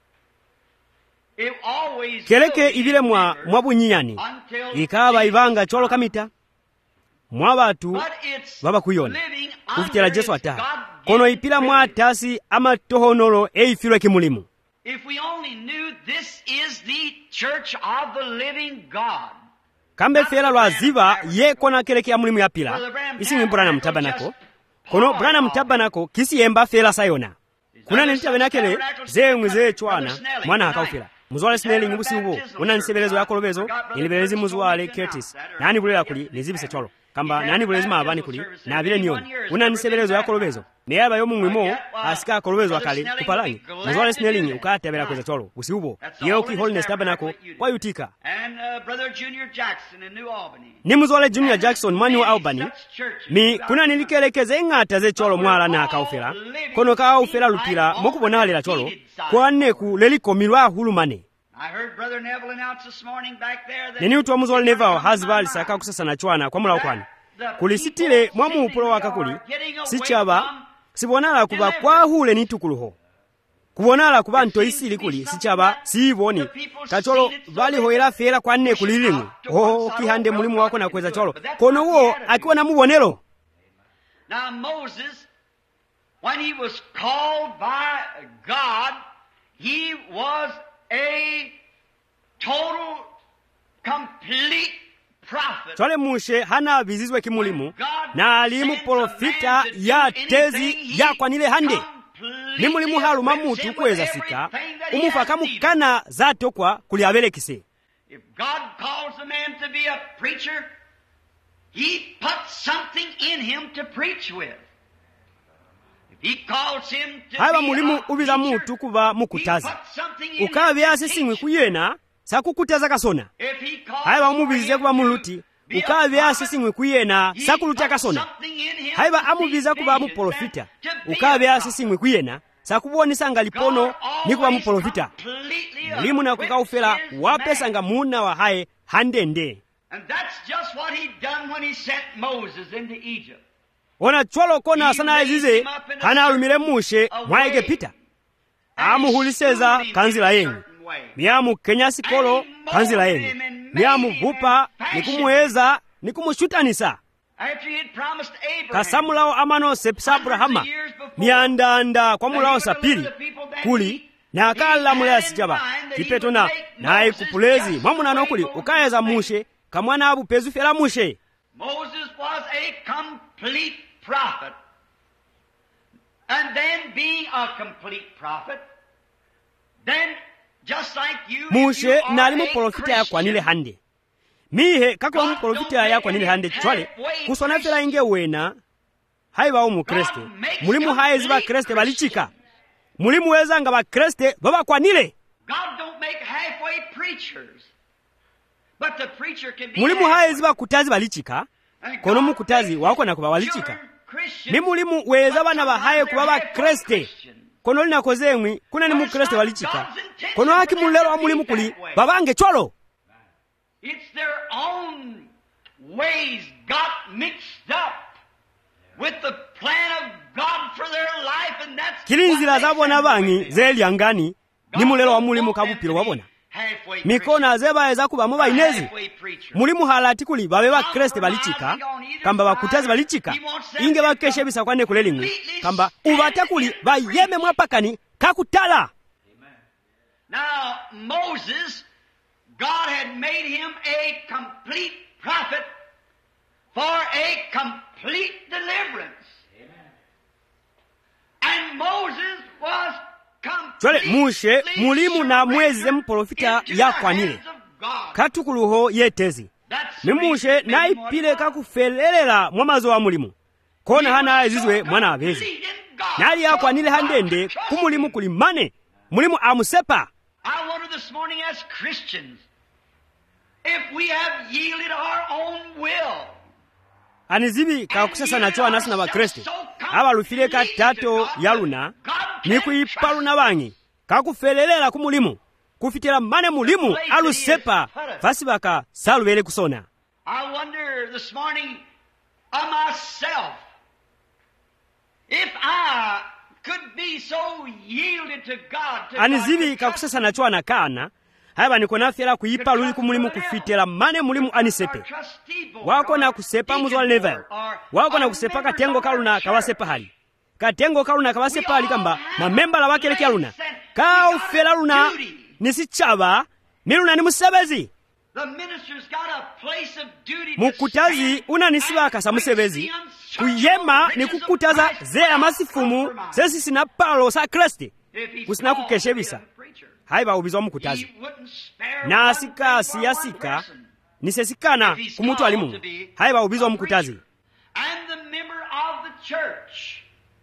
It always keleke ibile mwa mwabunyiyani ikaba ivanga cholo kamita mwabatu baba kuyona kufitela Jesu ataha kono ipila mwa tasi ama tohonolo eifilwe kimulimu. If we only knew this is the church of the living God. Kambe fela lwaziva ye kona keleke ya mulimu ya pila isi ni Branham Tabernacle kono Branham Tabernacle kisi yemba fela sayona kuna ni tabernacle ze mwize chwana mwana hakaufila muzwale Snelling busi ubo una nisebelezo ya kolobezo ilibelezi muzwale Curtis nani bulela kuli nizibise cholo kamba nani bulezi maabani kuli na bile nioni una nisebelezo ya kolobezo neyaba yo mumwimo asika kolobezo akali kupalanyi muzwale Snelling ukatebela kweza cholo busi ubo yeo ki Holiness Tabernacle kwa yutika and uh, brother Junior Jackson in New Albany ni muzwale Junior Jackson mani wa Albany mi kuna nilikelekeze ngata ze cholo mwala na akaufela kono kaufela lupila mokubonale la cholo kwa neku leliko milwa hulumane. I heard brother Neville announce this morning back there that nini utwa muzwale Neville hazbali saka kusasa na chwana kwa mula ukwani kulisitile mwamu upulo wakakuli sichaba sibonala kuba kwa hule nitukuluho kubonala kuba nto isili kuli sichaba siiboni kacholo vali hoela fera kwa nne kulilimu oh kihande mulimu wako na kweza cholo kono uo akiwa na mubonelo. Now Moses, when he was called by God, he was a total, complete prophet. Chole mushe hana vizizwe kimulimu na alimu profita ya tezi ya kwa nile hande. Ni mulimu halu mamutu kweza sika umufa kamukana zato kwa kuliabele kise. If God calls a man to be a preacher, he puts something in him to preach with. If he calls him to haiba be mulimu a ubiza teacher, mutu kuba he mukutazi puts something in him ukavi to asisingwe teach. kuyena sakukutaza kasona If he calls haiba for umubize him kuba to muluti be a ukavi prophet, asisingwe kuyena he sakulutia puts kasona something in him haiba to amubiza see kuba visions, muprofita to be ukavi a asisingwe kuyena sakubonisa ngalipono God ni kuba always muprofita completely mulimu na kukaufela equips his wapesa man. nga muna wa haye handende. And that's just what he done when he sent Moses into Egypt. Ona cholo kona sana ezize hana alumile mushe mwaege pita amuhuliseza kanzila yenyu miamu kenyasi kolo kanzila yenyu miamu vupa nikumueza nikumushutanisa After he had promised Abraham, kasamulao amano sepsa Abrahama miandanda kwa mulao sapili kuli na akala mulaya sijaba kipeto na na ikupulezi mwamuna kuli ukaeza mushe kamwana abu pezu fela mushe. Moses was a complete prophet. And then being a complete prophet, then just like you, if you mushe are nali mu a profita ya kwa nile Christian, hande mihe kakwa mu profita ya kwa nile hande chwale kusona fela inge wena haiba umu kreste mulimu haezi ba kreste balichika mulimu weza nga ba kreste baba kwa nile God don't make halfway preachers. But the preacher can be mulimu halfway. haezi ba kutazi balichika And kono God mu kutazi makes wako na kuba walichika children Christians, ni mulimu weza bana ba haye but kuba ba sometimes they're halfway kreste Christian. kono lina kozemwi kuna ni mu kreste walichika kono haki mulelo wa mulimu kuli babange cholo. It's their own ways got mixed up with the plan of God for their life, and that's kilinzila what zabona they bangi say. zeli angani God ni mulelo wa don't mulimu want them kabupiro to be wabona halfway mikona zebaeza kubamu bainezi muli muhalati kuli babe ba Kristo balichika kamba bakutazi balichika inge bakeshe bisa kwane kulelimwe kamba ubata kuli bayeme mwapakani kakutala. Now Moses, God had made him a complete prophet for a complete deliverance. And Moses was Chole mushe mulimu na mweze mprofita yakwanile katukuluho yetezi mimushe naipile kakufelelela mwamazo wa mulimu kona hana ezizwe mwana abezi nali yakwanile handende kumulimu kulimane mulimu amusepa. I wonder this morning as Christians if we have yielded our own will. Anizibi kakusasa na choa nasi na bakristo aba lufile katato yaluna ni kuipaluna bangi kakufelelela kumulimu kufitira mane mulimu alusepa fasibaka salubele kusona. I wonder this morning of myself if I could be so yielded to God to Anizibi kakusasa na choa na kana haba niko nafyela kuipa luli kumulimu kufitira mane mulimu anisepe wako na kusepa muzwa level wako na kusepa katengo kaluna kawasepa hali katengo kaluna kawasepa hali kamba mamemba la wake leki aluna kaufela luna nisichaba miluna ni musebezi mukutazi una nisiba kasa musebezi kuyema ni kukutaza ze amasifumu sesi sina palo sa Kristi kusina kukeshebisa haiba ubizwa mukutazi na asika siyasika nisesikana kumutu alimu haiba ubizwa mukutazi. And the member of the church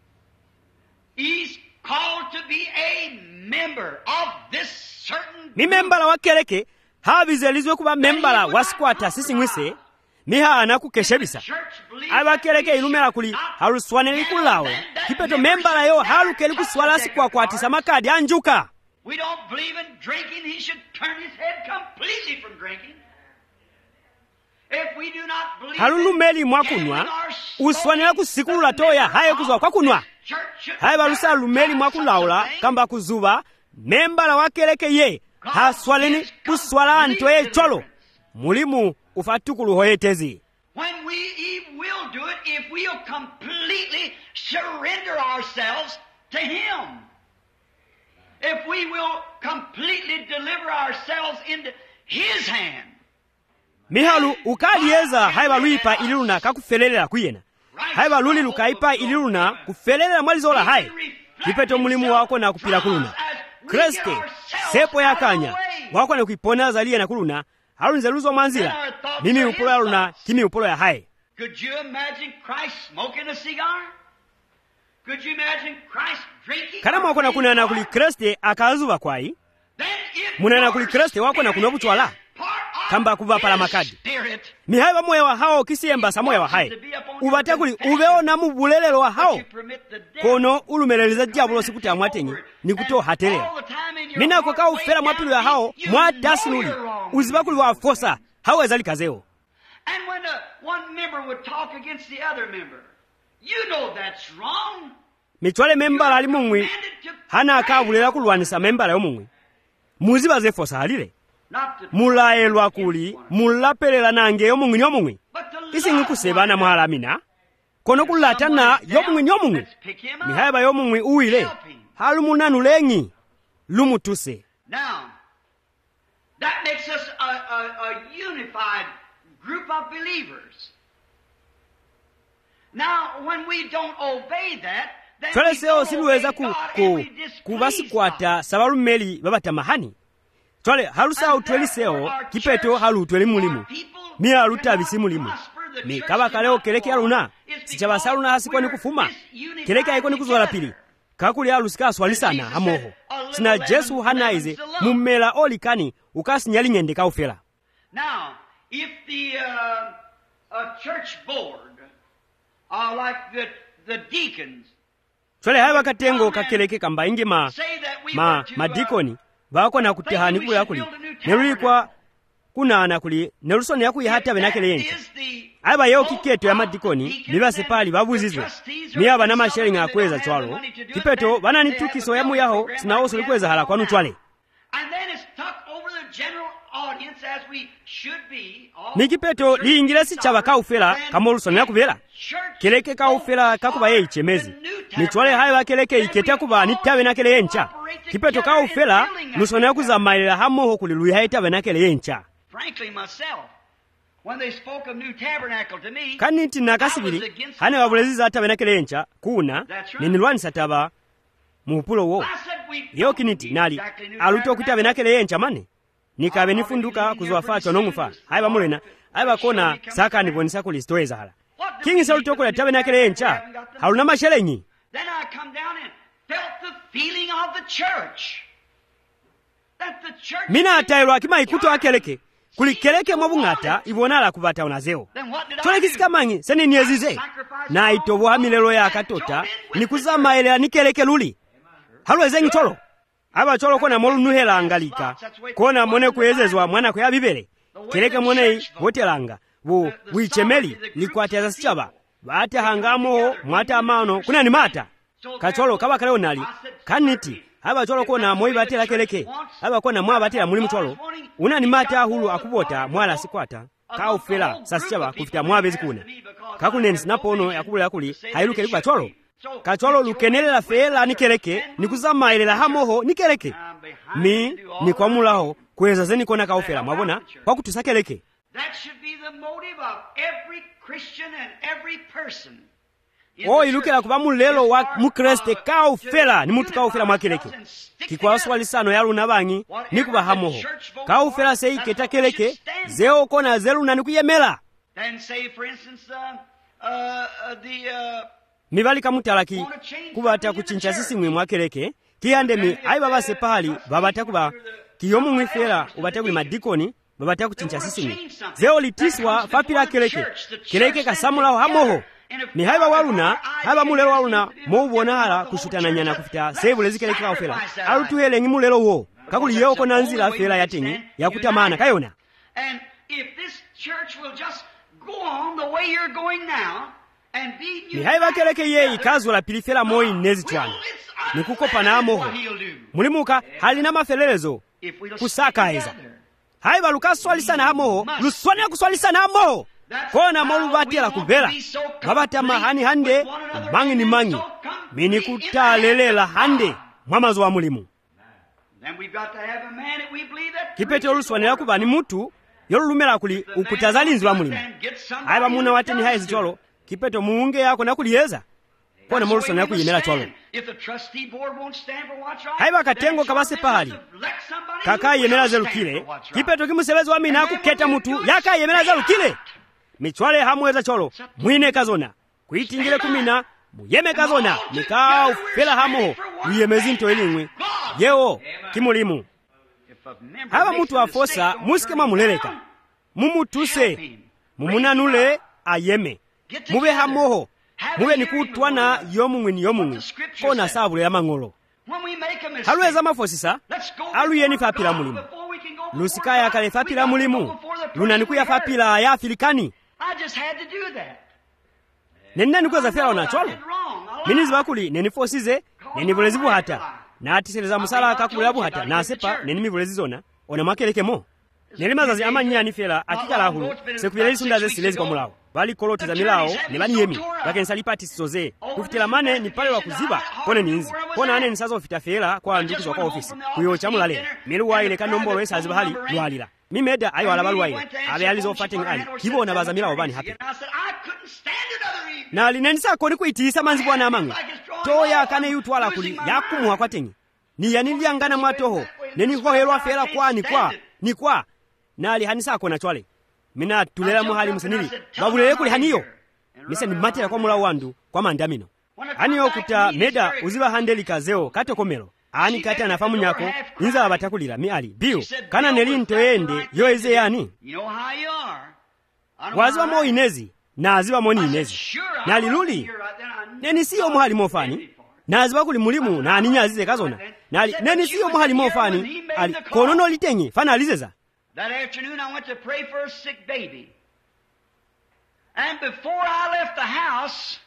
is called to be a member of this certain mi membala wakeleke habizelizwe kuba membala waskwata sisi mwise miha anakukeshebisa abakeleke ilumela kuli haluswaneli kulawe kipeto membala yo halukeli kuswala sikwa kwatisa makadi anjuka. We don't believe in drinking. He should turn his head completely from drinking. If we do not believe halulumeli mwakunwa uswanela kusikulula toya haye kuzwa kwa kunwa haye balusa lumeli mwakulaula kamba kuzuba membala wakeleke ye haswaleni kuswala antoye cholo mulimu ufatukulu hoyetezi. When we will do it if we'll completely surrender ourselves to him. If we will completely deliver ourselves into his hand. Mihalu ukalieza haiba luipa ililuna kakufelelela kuyena haiba luli lukaipa ililuna kufelelela mwalizola hai kipeto mulimu wako na kupila kuluna Kristo sepo ya kanya wako na kuipona zalia na kuluna halunze luzo manzila mimi upolo ya luna kimi upolo ya hai. Could you imagine Christ smoking a cigar? Could you imagine Christ drinking? Kana mwako na kuna na kuli Kristo akazuba kwai muna na kuli Kristo wako na kunobu chwala kamba kuva pala makadi mihaiba moya wa hao kisiemba sa moya wa hai ubate kuli uveona mubulelelo wa hao kono ulumeleleza diabulo sikuti amwatenyi ni kuto hatelea mina kwa kao ufela mwapilu ya hao mwatasi nuli uziba kuli wa fosa hao ezali kazeo. And when a, one member would talk against the other member, you know that's wrong. Michwale membala ali mumwi hana akabulela kulwanisa membala yo mumwi muziba ze fosa halile mulaelwa kuli mulapelela nange yo mumwi nyomumwi isi ngikusebana mwalamina kono kulatana yo mumwi nyomumwi mihaiba yo mumwi uile halumuna lengi lumutuse. Now that makes us a, a, a unified group of believers. Now when we don't obey that, then Chole we seo don't siluweza obey ku, God ku, and we displease kubasikwata God. sabalumeli babatamahani chole halusa utweli seo kipeto halu utweli mulimu mi haluta bisi mulimu mi kaba kaleo keleke aluna sichaba saluna hasiko ni kufuma keleke haiko ni kuzola pili kakuli halusika swalisana hamoho sina Jesu hanaize mumela olikani ukasi nyali ngende kaufela. Now if the uh, uh, church board uh, like the the deacons chole haiba katengo kakeleke kamba ingi ma say that we ma were to, uh, madikoni bako na kutehani kula kuli nerulikwa kunana kuli nerusoni yakuyi hata benakele yenke aba yeo kiketo ya madikoni nibase pali babuzizwe miyaba na masheri nga kweza chwalo kipeto bana nitukiso ya muyaho sinaoso likweza hala kwanu chwale. and then it's tucked over the nikipeto liyingire sichava kaufela kamolusonera kuvela keleke kaufela kakuva ye ichemezi nichwale hayi vakeleke ikete kuva ni tabenakele yencha kipeto kaufela lusonera kuzamalira hamoho kuli luyaye tabenakele yencha. kaniti nakasibili hane wabuleziza tabenakele yencha kuna ninilwanisa taba muupulo wo yo kiniti nali aluto kutabenakele yencha mane nikabe nifunduka kuziwafa chonongufa haiba mulena haiba kona saka nibonisa kulistoeza hala kingi saluto kula tabenakele yencha haluna mashelenyi. Then I come down and felt the feeling of the church. That the church mina atairwa kima ikuto akeleke kulikeleke mwabungata ibonala kubata unazeo tole kisikamanyi seni niezize na itoboha milelo ya katota nikuzama elea nikeleke luli halweze ngitolo aba cholo kona molu nuhela angalika kona mone kuezezwa mwana kwa bibele keleke mone wotelanga bu buichemeli likwati za sichaba bate hangamo mwata amano kuna ni mata kacholo kaba kale onali kaniti aba cholo kona moi batela keleke aba kona mwa batela mulimu cholo una ni mata hulu akubota mwala sikwata kaufela sasichaba kufita mwabezi kuna kakunensi napono yakubula kuli hairuke liba cholo kacholo lukenelela fela nikeleke nikuzama ilela hamoho nikeleke mi nikwamulaho kweza zeni kona kaufela mwabona kwa kutusakeleke. That should be the motive of every Christian and every person. O ilukela kuba mulelo wa mukreste kaufela ni mutu kaufela mwakeleke kikwa swali sano yalu nabangi nikuba hamoho kaufela sei ketakeleke zeo kona zelu na nikuyemela. Then say for instance uh, uh, the uh, mivali kamutalaki kubata kuchincha sisi mwe mwakeleke kiyandemi ai baba sepali babata kuba kiyomu mwifela ubata kuli madikoni babata kuchincha sisi zeo litiswa fapila keleke keleke kasamula hamoho ni haiba waluna haiba mulelo waluna mubona hala kushitana nyana kufita sebulezi keleke kaufela alutuhele ngi mulelo wo kakuli yeo kona nzila fela yatengi yakutamana kayona. And if this church will just go on the way you're going now and be ni haiba keleke ye ikazo la pilifela moi nezi chwana nikukopa na amoho mulimuka halina mafelelezo kusaka eza haiba lukaswali sana hamoho luswane kuswali sana hamoho kona molu batela kubela babata mahani hande mangi ni mangi mini kutalelela hande mwamazo wa mulimu. Kipete oluswanela kuba ni mutu yolulumela kuli ukutazalinzi wa mulimu haiba muna wateni haizi cholo kipete muunge yako na kuliyeza kona molu swanela kuyemela cholo haiba katengo kabase pahali kaka yemela zelu kile kipeto kimusebezi wa mina kuketa mutu yaka yemela zelu kile michwale hamweza cholo mwine kazona kuitingile kumina muyeme kazona mikao fela hamoho uyemezi nto ilingwe yeo kimulimu haba mutu afosa musikema muleleka mumutuse mumunanule ayeme mube hamoho mube nikutwana yomungwini yomungwi kona sabule ya mangolo halueza mafosisa aluyeni fapila mulimu lusikaya kale fapila mulimu lunanikuya fapila ya Afilikani. Nenda nikuza fela onacholo minizi bakuli nenifosize nenivulezibu hata na atiseleza musala kakulabu hata na sepa nenimivulezizona ona makelekemo nelimazazi amanyani fela akikala hulu sekubile lisundaze silezi kwa mulao bali koloti za milao ne bani yemi bakensali pati sizoze kufitila mane ni pale wa kuziba kone ninzi kona ane nisazo fita fela kwa ndukizo kwa ofisi kuyocha mulale miluwa ile kanombolo esa zibahali lualila mimeda ayo alabaluwa ile abe alizo fating ali kibona baza milao bani hapi na linenisa koni kuitisa manzi bwana amangu toya kane yutwala kuli yakumuha kwa tengi ni yaniliangana mwatoho neni hohelwa fela kwa ni kwa ni kwa nali hanisa kona chwale mina tulela muhali musenili babulele kuli haniyo mise ni matela kwa mula wandu kwa mandamino haniyo kuta meda uziba handeli kazeo kato komelo ani kati anafamu nyako inza abatakulira mi ali biu kana neli ntoende yoeze yani waziba mo inezi na aziba moni inezi na liluli neni siyo muhali mofani na aziba kuli mulimu na aninya azize kazona na neni siyo muhali mofani ali konono litengi fana alizeza. That afternoon I went to pray for a sick baby. And before I left the house,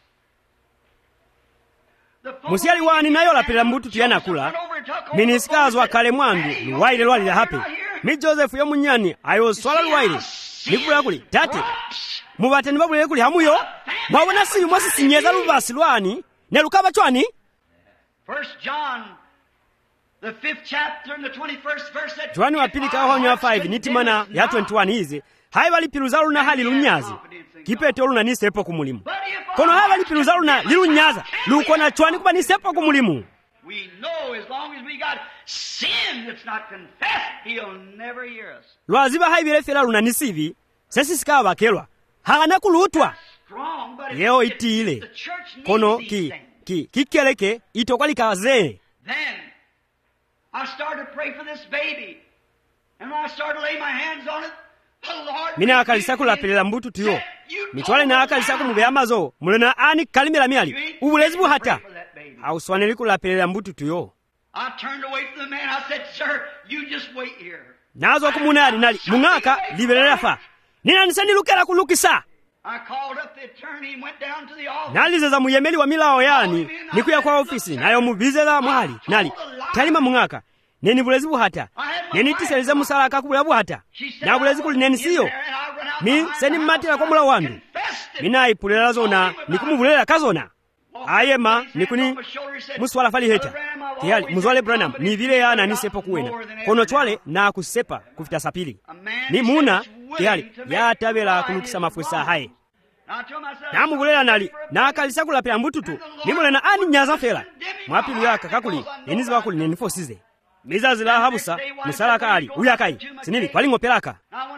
musiali wani nayo la pela mbutu tuyana kula minisikazwa kale mwandu luwaile lwali la hape mi Joseph yomunyani ayoswala luwaile nikubwera kuli tate mubatani babulire kuli hamuyo mwabona sibi mwasisinyeza lubasi lwani ne lukaba chwani. First John the fifth chapter and the twenty-first verse said John wa pili kahonya five nitimana ya twenty-one hizi hai balipiruza luna hali lunyazi kipeto luna nisepo kumulimu kono hai balipiruza luna lilunyaza lukona chwani kuba nisepo kumulimu. We know as long as we got sin that's not confessed, he'll never hear us. Lwaziba hai bilefera luna nisivi sesi sikawa bakelwa hana kulutwa yeo itiile kono ki ki kikeleke itokwali kaze. Then I started to pray for this baby, and when I started to lay my hands on it, the Lord mina akalisaku lapelera mbutu tiyo mitwale na akalisaku mubeyamazo mulena ani kalimira miali ubulezi buhata auswaneli kulapelera mbutu tiyo. I turned away from the man. I said, "Sir, you just wait here." Nazo kumunali nali mungaka liberera fa nina nisani lukera kulukisa. I called up the attorney and went down to the office. Nali zeza muyemeli wa milao yani nikuya kwa ofisi nayo mubizela mwali nali talima mungaka neni bulezi buhata neni tiseleze musala kakubula buhata na bulezi kuli neni siyo mi seni matira kwa mula wandu mina ipulera zona nikumubulera kazona ayema nikuni muswala fali heta tiyali muzwale Branham ni vile yana nisepo kuwena kono chwale na kusepa kufita sapili ni muna tiyali ya tabela kulukisa mafusa hae na mubulera nali na akalisa kulapela mbututu ni mulena ani nyaza fela mwapilu ya kakakuli nenizi wakuli nenifosize mizazi la habusa musalaka ali uyakai sinili kwali ngopelaka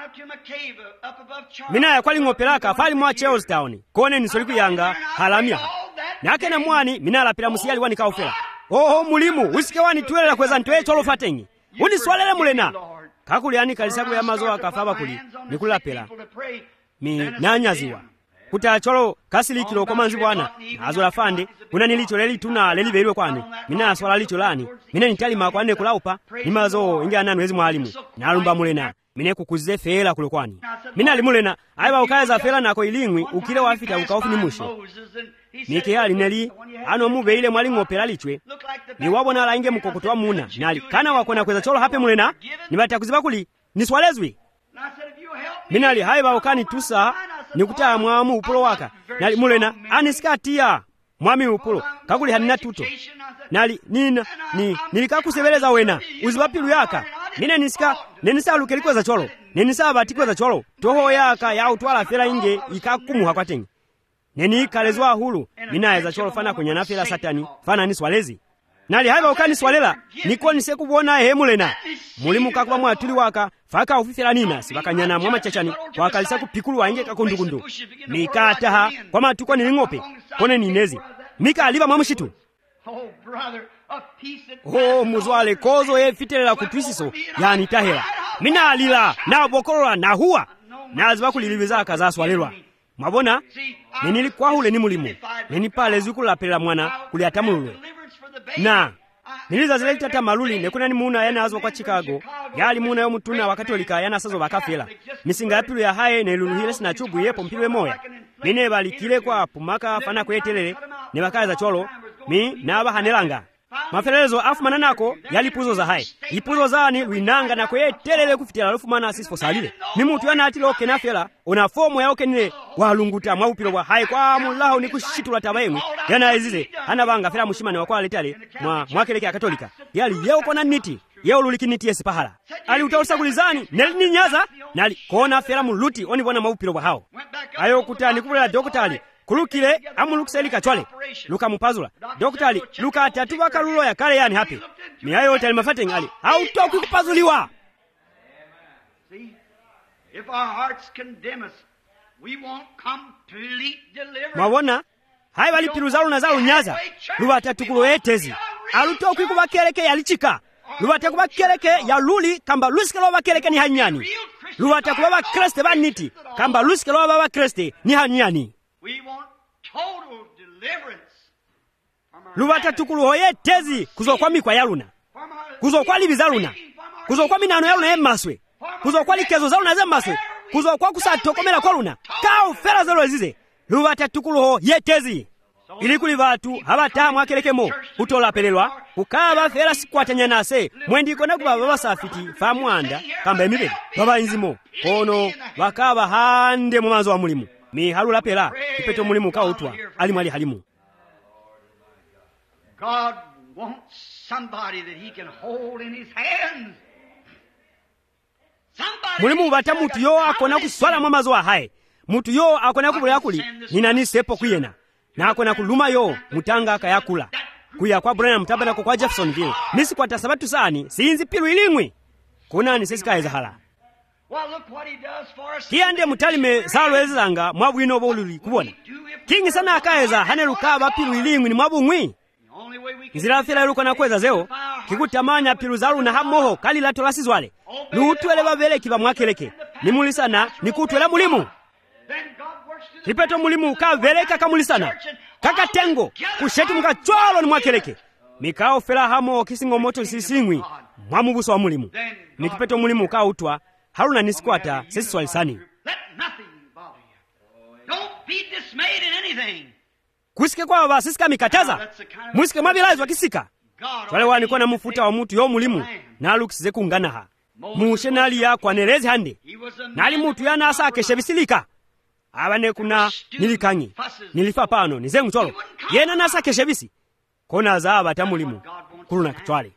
mina ya kwali ngopelaka fali mwa Charlestown kone nisoliku yanga halamia nake na mwani mina lapila musiyali wani kaufela oho mulimu usike wani tuwelela kweza ntuwe cholo fatengi uni swalele mulena kakuli yani kalisaku ya mazo akafaba kuli nikulapela mi nanyaziwa kuta cholo kasilikilo kwa manzi bwana nazo la fande kuna nilicho leli tuna leli beirwe kwane mina swala licho lani mina nitali makwane kulaupa ni mazo inga nanu wezi mwalimu nalumba mulena mine kukuzize fela kule kwani mina limulena aiba ukaeza fela nako ilingwi ukile wafita ukaofu ni musho nike yali neli ano mube ile mwali ngopela lichwe ni wabona la inge mkokotowa muna nali kana wakona kweza cholo hape mulena nibata kuziba kuli niswalezwi minali haiba ukani tusa nikutaa mwamu upulo waka nali mulena aniskatia mwami upulo kakuli hanina tuto nali nina ni nilikakusebeleza wena uzibapilu yaka nina nisika nenisa lukeliko za cholo nenisa batiko za cholo toho yaka ya utwala fela inge ikakumu hakwatengi neni kalezwa hulu mina za cholo fana kwenye nafela satani fana ni swalezi nali haiba ukani swalela niko niseku bona he mulena mulimu kakuba mwatuli waka faka ufifela nina sibakanyana mwama chachani kwa kalisa kupikulu wainge kakundukundu mikataha kwa matuko nilingope kone ninezi mika aliba mwamushitu oh muzwale kozo ye fitelela kutwisiso yani tahela mina alila na bokolola na huwa na ziba kulilibiza kaza swalelwa mabona nenili kwa hule ni mulimu neni pale zikulapela mwana kuliatamulule na niliza zile tata maluli nekuna ni muna yana azwa kwa Chicago yali muna yo mutuna wakatolika yana sazo bakafela misinga yapilu ya hae ne luluhile sina chubu yepo mpilwe moya mine bali kile kwa pumaka fana kwetelele ne bakaza cholo mi naba hanelanga maferelezo afu mananako yali puzo za hae ipuzo za ni luinanga na kwetelele kufitila alufu mana asisfo salile ni mutu yana atilo oke na fela una fomo ya oke nile walunguta mwaupilo wa hae kwa mulaho ni kushitula tabayengu yana ezile anabanga fela mushimane wakwa letale mwa mwakeleke ya katolika yali yeo kona niti yeo luliki niti yesi pahala ali utawusa kulizani neli ni nyaza nali kona fela muluti oni wana mwaupilo wa hao ayo kutani kubula doktali kulukile amulukiseli kachwale luka mupazula doktali luka atatuba kalulo ya kale yani hapi miayo tali mafatengi ali hautoki kupazuliwa. If our hearts condemn us, we want complete deliverance. Mawona hai bali piruzalu na zalu nyaza lubata tukulo etezi alutoki kubakeleke yalichika lubata kubakeleke ya luli kamba lusikelo bakeleke ni hanyani lubata kubaba kreste baniti kamba lusikelo baba kreste ni hanyani. We want total deliverance. Lubata tukulo etezi kuzokwa mikwa yaluna kuzokwa libizaluna kuzokwa minano yaluna emaswe kuzokwa likezo zaluna zemaswe kuzokwa kusatokomela kwa luna kao fela zalo zize lubata tukulo yetezi. ili kuli vatu havataha mwakelekemo utolapelelwa kukava fera sikwatanya nase mwendiko nakuva vavasafiti fa mwanda kamba emiveli vavainzimo kono vakava hande mumanzo wa mulimu mihalu lapela ipeto mulimu kautwa ali mwali halimu. God wants somebody that he can hold in his hands. Mulimu vata mutu yo akona kuswala mwamazo wa hae mutu yo akona kubula yakuli ninani sepo kuyena na akona kuluma yo mutanga kayakula kuya kwa Branham Tabernacle kwa Jeffersonville nisi kwa tasabatu sani siinzi pilu ilimwi kuna ni sisi kaeza hala. Kiyande mutalime zalwezi zanga mwabwino boluli kubona kingi sana akaeza hanelukaba pilu ilimwi ni mwabumwi nzira fela luko na kweza zeo kikutamanya pilu zalu na hamoho kali la tolasi zwale luutwele babele kiba mwakeleke nimulisana nikutwela mulimu kipeto mulimu kaveleka kamulisana kakatengo kushetu mukachwalo ni mwakeleke mikao fela hamo kisingo moto sisingwi mwamubuso wa mulimu nikipeto mulimu kautwa haruna niskwata sisi swalisani kusike kwa baba sisika mikataza musike mwabilazwa kisika twale wani kwa na mufuta wa mutu yo mulimu na alukize kunganaha mushe nali ya kwa nerezi hande nali mutu ya nasa akeshe bisilika abane kuna nilikanyi nilifa pano nizengu cholo yena nasa akeshe bisi kona zaaba ta mulimu kuluna kitwale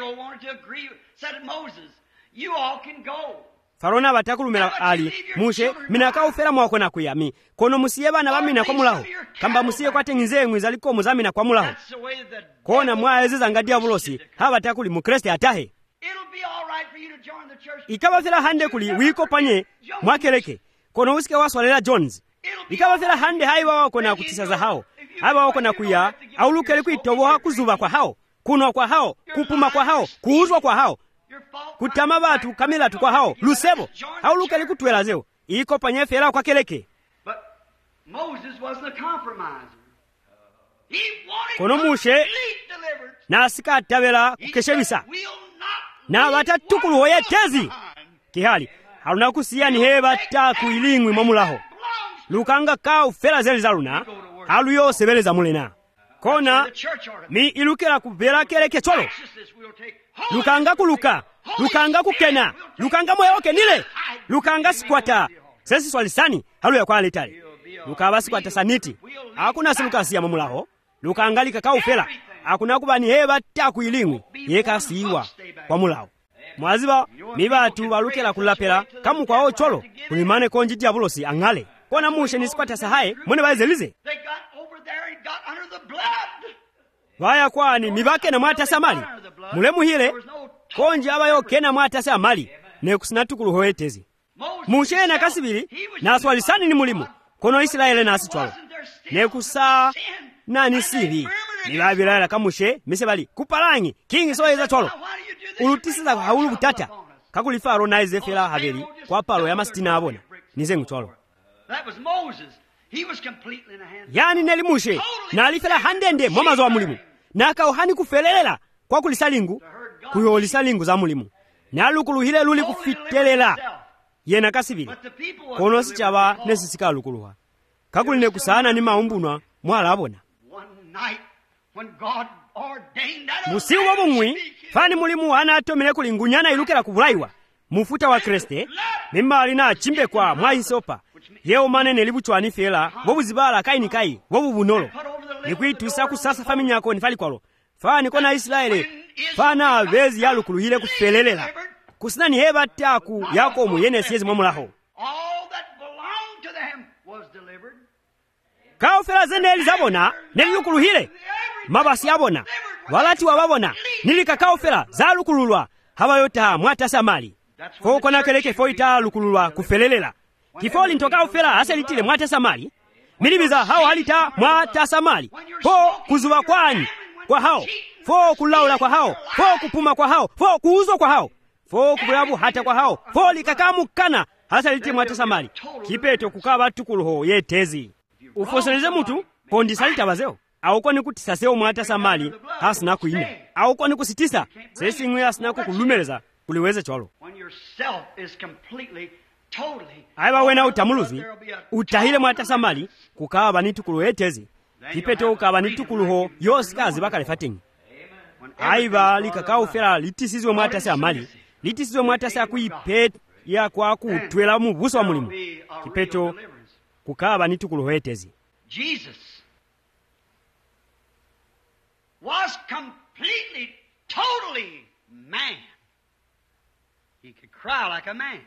Farona batakulumela ali mushe minaka ufera mwako na kuyami kono musiye bana bamina kwa mulaho kamba musiye kwate nginzengwi zaliko muzamina kwa mulaho kona mwaezeza ngadi ya bulosi haba takuli mu Kristo atahe ikaba fera hande kuli wiko panye mwakeleke kono usike waswalela Jones ikaba fera hande haiwa wako na kutisaza hao haba wako na kuya aulukele kuitoboha kuzuba kwa hao kuno kwa hao kupuma kwa hao kuuzwa kwa hao kutama batu kamila tu kwa hao lusebo aulukele kutwela zeo iko panye fera kwa keleke. Kono mushe na asika tabela kukeshebisa na batatukulu hoye tezi kihali haruna kusiyani heba ta kuilingwi mamulaho lukanga kau fera zeli zaluna halu yo sebeleza mulena kona mi ilukela kubela keleke cholo lukanga kuluka lukanga kukena lukanga mweoke nile lukanga sikwata sesi swalisani halu ya kwa letali lukaba sikwata saniti hakuna silukasi ya mamulaho lukanga likakau fera hakuna kubani heba ta kuilingwi yeka siwa kwa mulaho mwaziba mibatu balukela kulapela kamu kwa o cholo kulimane konjiti ya bulosi angale kona mushe nisikwata sahaye mwene baezelize vaya kwani mibake na mwata samali mulemu hile konji abayo kena mwata samali ne kusinatu hoetezi mushe na kasibili na swalisani ni mulimu kono Israeli na asichwalo ne kusa na nisibi nibabirala kamushe misebali kupalangi kingi soeza cholo ulutisiza haulu butata kakulifaro na ezefela habeli kwa palo ya mastina abona nizengu cholo yani nelimushe na alifela handende mwamazo wa mulimu na akauhani kufelelela kwa kulisalingu kuyo lisalingu za mulimu na alukuluhile luli kufitelela yena kasivili kono sichaba nesisika alukuluha kakuline kusana ni maumbunwa mwala abona musiu wa mungwi fani mulimu anatomile kulingunyana ilukela kubulaiwa mufuta wa Kriste mimba alina chimbe kwa mwaisopa yeo manene libuchwani fela bobuzibala kaini kai bobu bunolo nikuituisa kusasa fami yako nifali kwalo fani kona Israeli fana vezi yalukuluhile kufelelela kusina ni heba taku yako muyene siyezi mwamulaho kao fela zene elizabona nelukuluhile mabasi abona walati wababona nilika kao fela za lukululwa hawa yota mwata samali foko na keleke foita lukululwa kufelelela kifoli ntoka ufela aselitile mwata samali milibiza hao halita mwata samali fo kuzuwa kwani kwa hao fo kulaula kwa hao fo kupuma kwa hao fo kuuzwa kwa hao fo kubulabu hata kwa hao fo likakamu kana aselitile mwata samali kipeto kukaba tukuluho yetezi ufoseleze mutu kondi salita bazeo auko ni kutisaseo mwata samali hasina kuina auko ni kusitisa sesi ngwe hasina kukulumeleza kuliweze cholo aiba wena utamuluzi utahile mwata samali kukawa banitu kuluhetezi kipeto ukaba ni tukuluho yosikazi bakalefatingi aiva likakaufera litisizwe mwatasi amali litisizwe mwatasi akuipe ya kwa kutwela mu buso wa mulimu kipeto kukaba ni tukuluho etezi. Jesus was completely, totally man. He could cry like a man.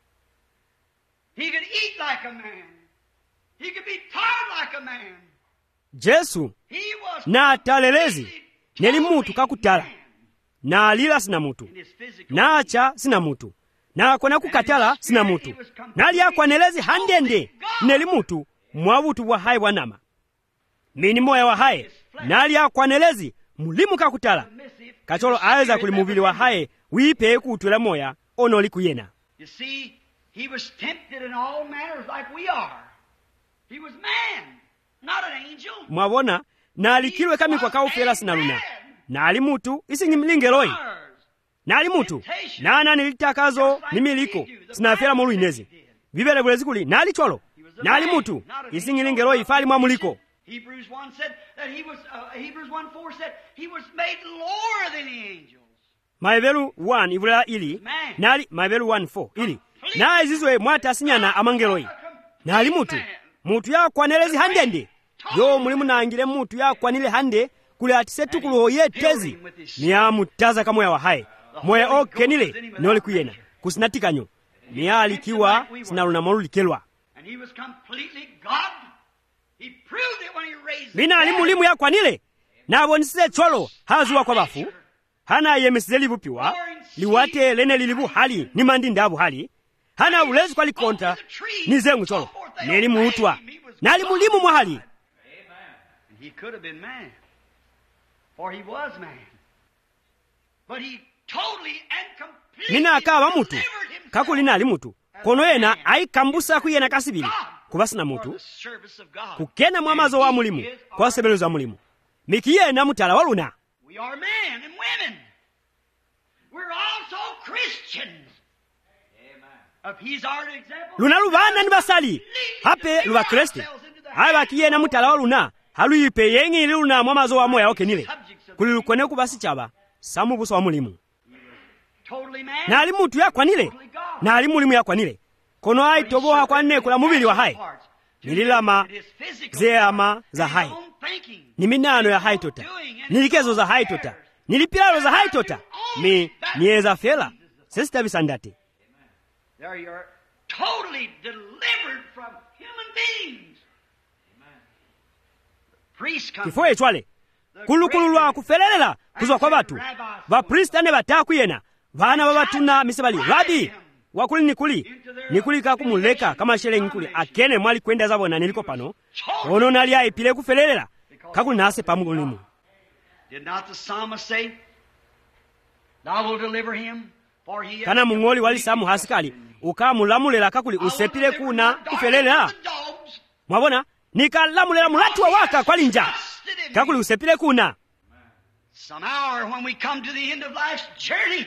He could eat like a man. He could be tired like a man. Jesu He was na talelezi neli totally mutu kakutala man na alila sina mutu in his physical na acha sina mutu na kona kukatala sina mutu nali akwanelezi handende neli mutu mwabutu wa hai wanama mini moya wa hai nali akwanelezi mulimu kakutala kacholo aweza kulimuvili wa hai wipe kutwela moya onoli kuyena. You see, he was tempted in all manners like we are. He was man, not an angel. Mwabona na alikilwe kami kwa kaufela sina luna na ali mutu isingi mlingeroi na ali mutu na ana nilitakazo nimiliko sinafela mulu inezi vivele vule zikuli na ali cholo na ali mutu isingi lingeroi ifali mwa muliko. Hebrews one said that he was uh, Hebrews one four said he was made lower than the angels. Maevelu one ivula ili nali Maevelu one four ili na izizwe mwata sinyana amangeroi na ali mutu mutu ya kwanelezi handende yo mulimu naangile mutu ya kwanile hande kule atisetu kuluho yetezi ni ya mutaza kamoya wa hai moya o kenile noli kuyena kusinatikanyo ni ya alikiwa sinaluna maruli kelwa. And he was completely God. He proved it when he raised Mina ali mulimu ya kwanile na abonisise cholo hazuwa kwa bafu hana yemesize livupiwa liwate lene lilivu hali ni mandi ndavu hali hana ulezi kwa likonta ni zengu cholo neli muutwa na ali mulimu mwa hali. He could have been man, for he was man. But he totally and completely nina akaba mutu delivered himself kakulina ali mutu kono yena aikambusa kuyena kasibili God kubasina for mutu the service of God. kukena mwamazo wa mulimu kwa sebelo za mulimu mikiyena mutala waluna. We are men and women. We're also Christians. If he's our example, luna luvana ni basali hape luva kresti haba kiyena mutala waluna haluipe yengi luna mwamazo wa moya okenile kulilukone kubasi chaba samu buso wa mulimu totally man, na ali mutu ya kwanile na ali mulimu ya kwanile kono ai toboha kwanne kula mubili wa hai nililama zeama za hai ni minano ya hai tota nilikezo za hai tota nilipilalo za hai tota mi nieza fela sesta bisandate. there you are, totally delivered from human beings. Priest comes. kifo echwale kulukululwa kufelelela kuzwa kwa batu baprista ne batakuyena bana babatuna misebali rabi wakuli nikuli nikuli kakumuleka kama shele nikuli akene mwali kwenda zabona niliko pano ono nali aipile kufelelela kakuli nase pamulimu. Did not the psalmist say, thou will deliver him, for he kana mungoli wali samu hasikali ukamulamulela kakuli usepile kuna kufelelela mwabona nikalamulela mulatu wa waka kwa linja kakuli usepile kuna. Some hour when we come to the end of life's journey,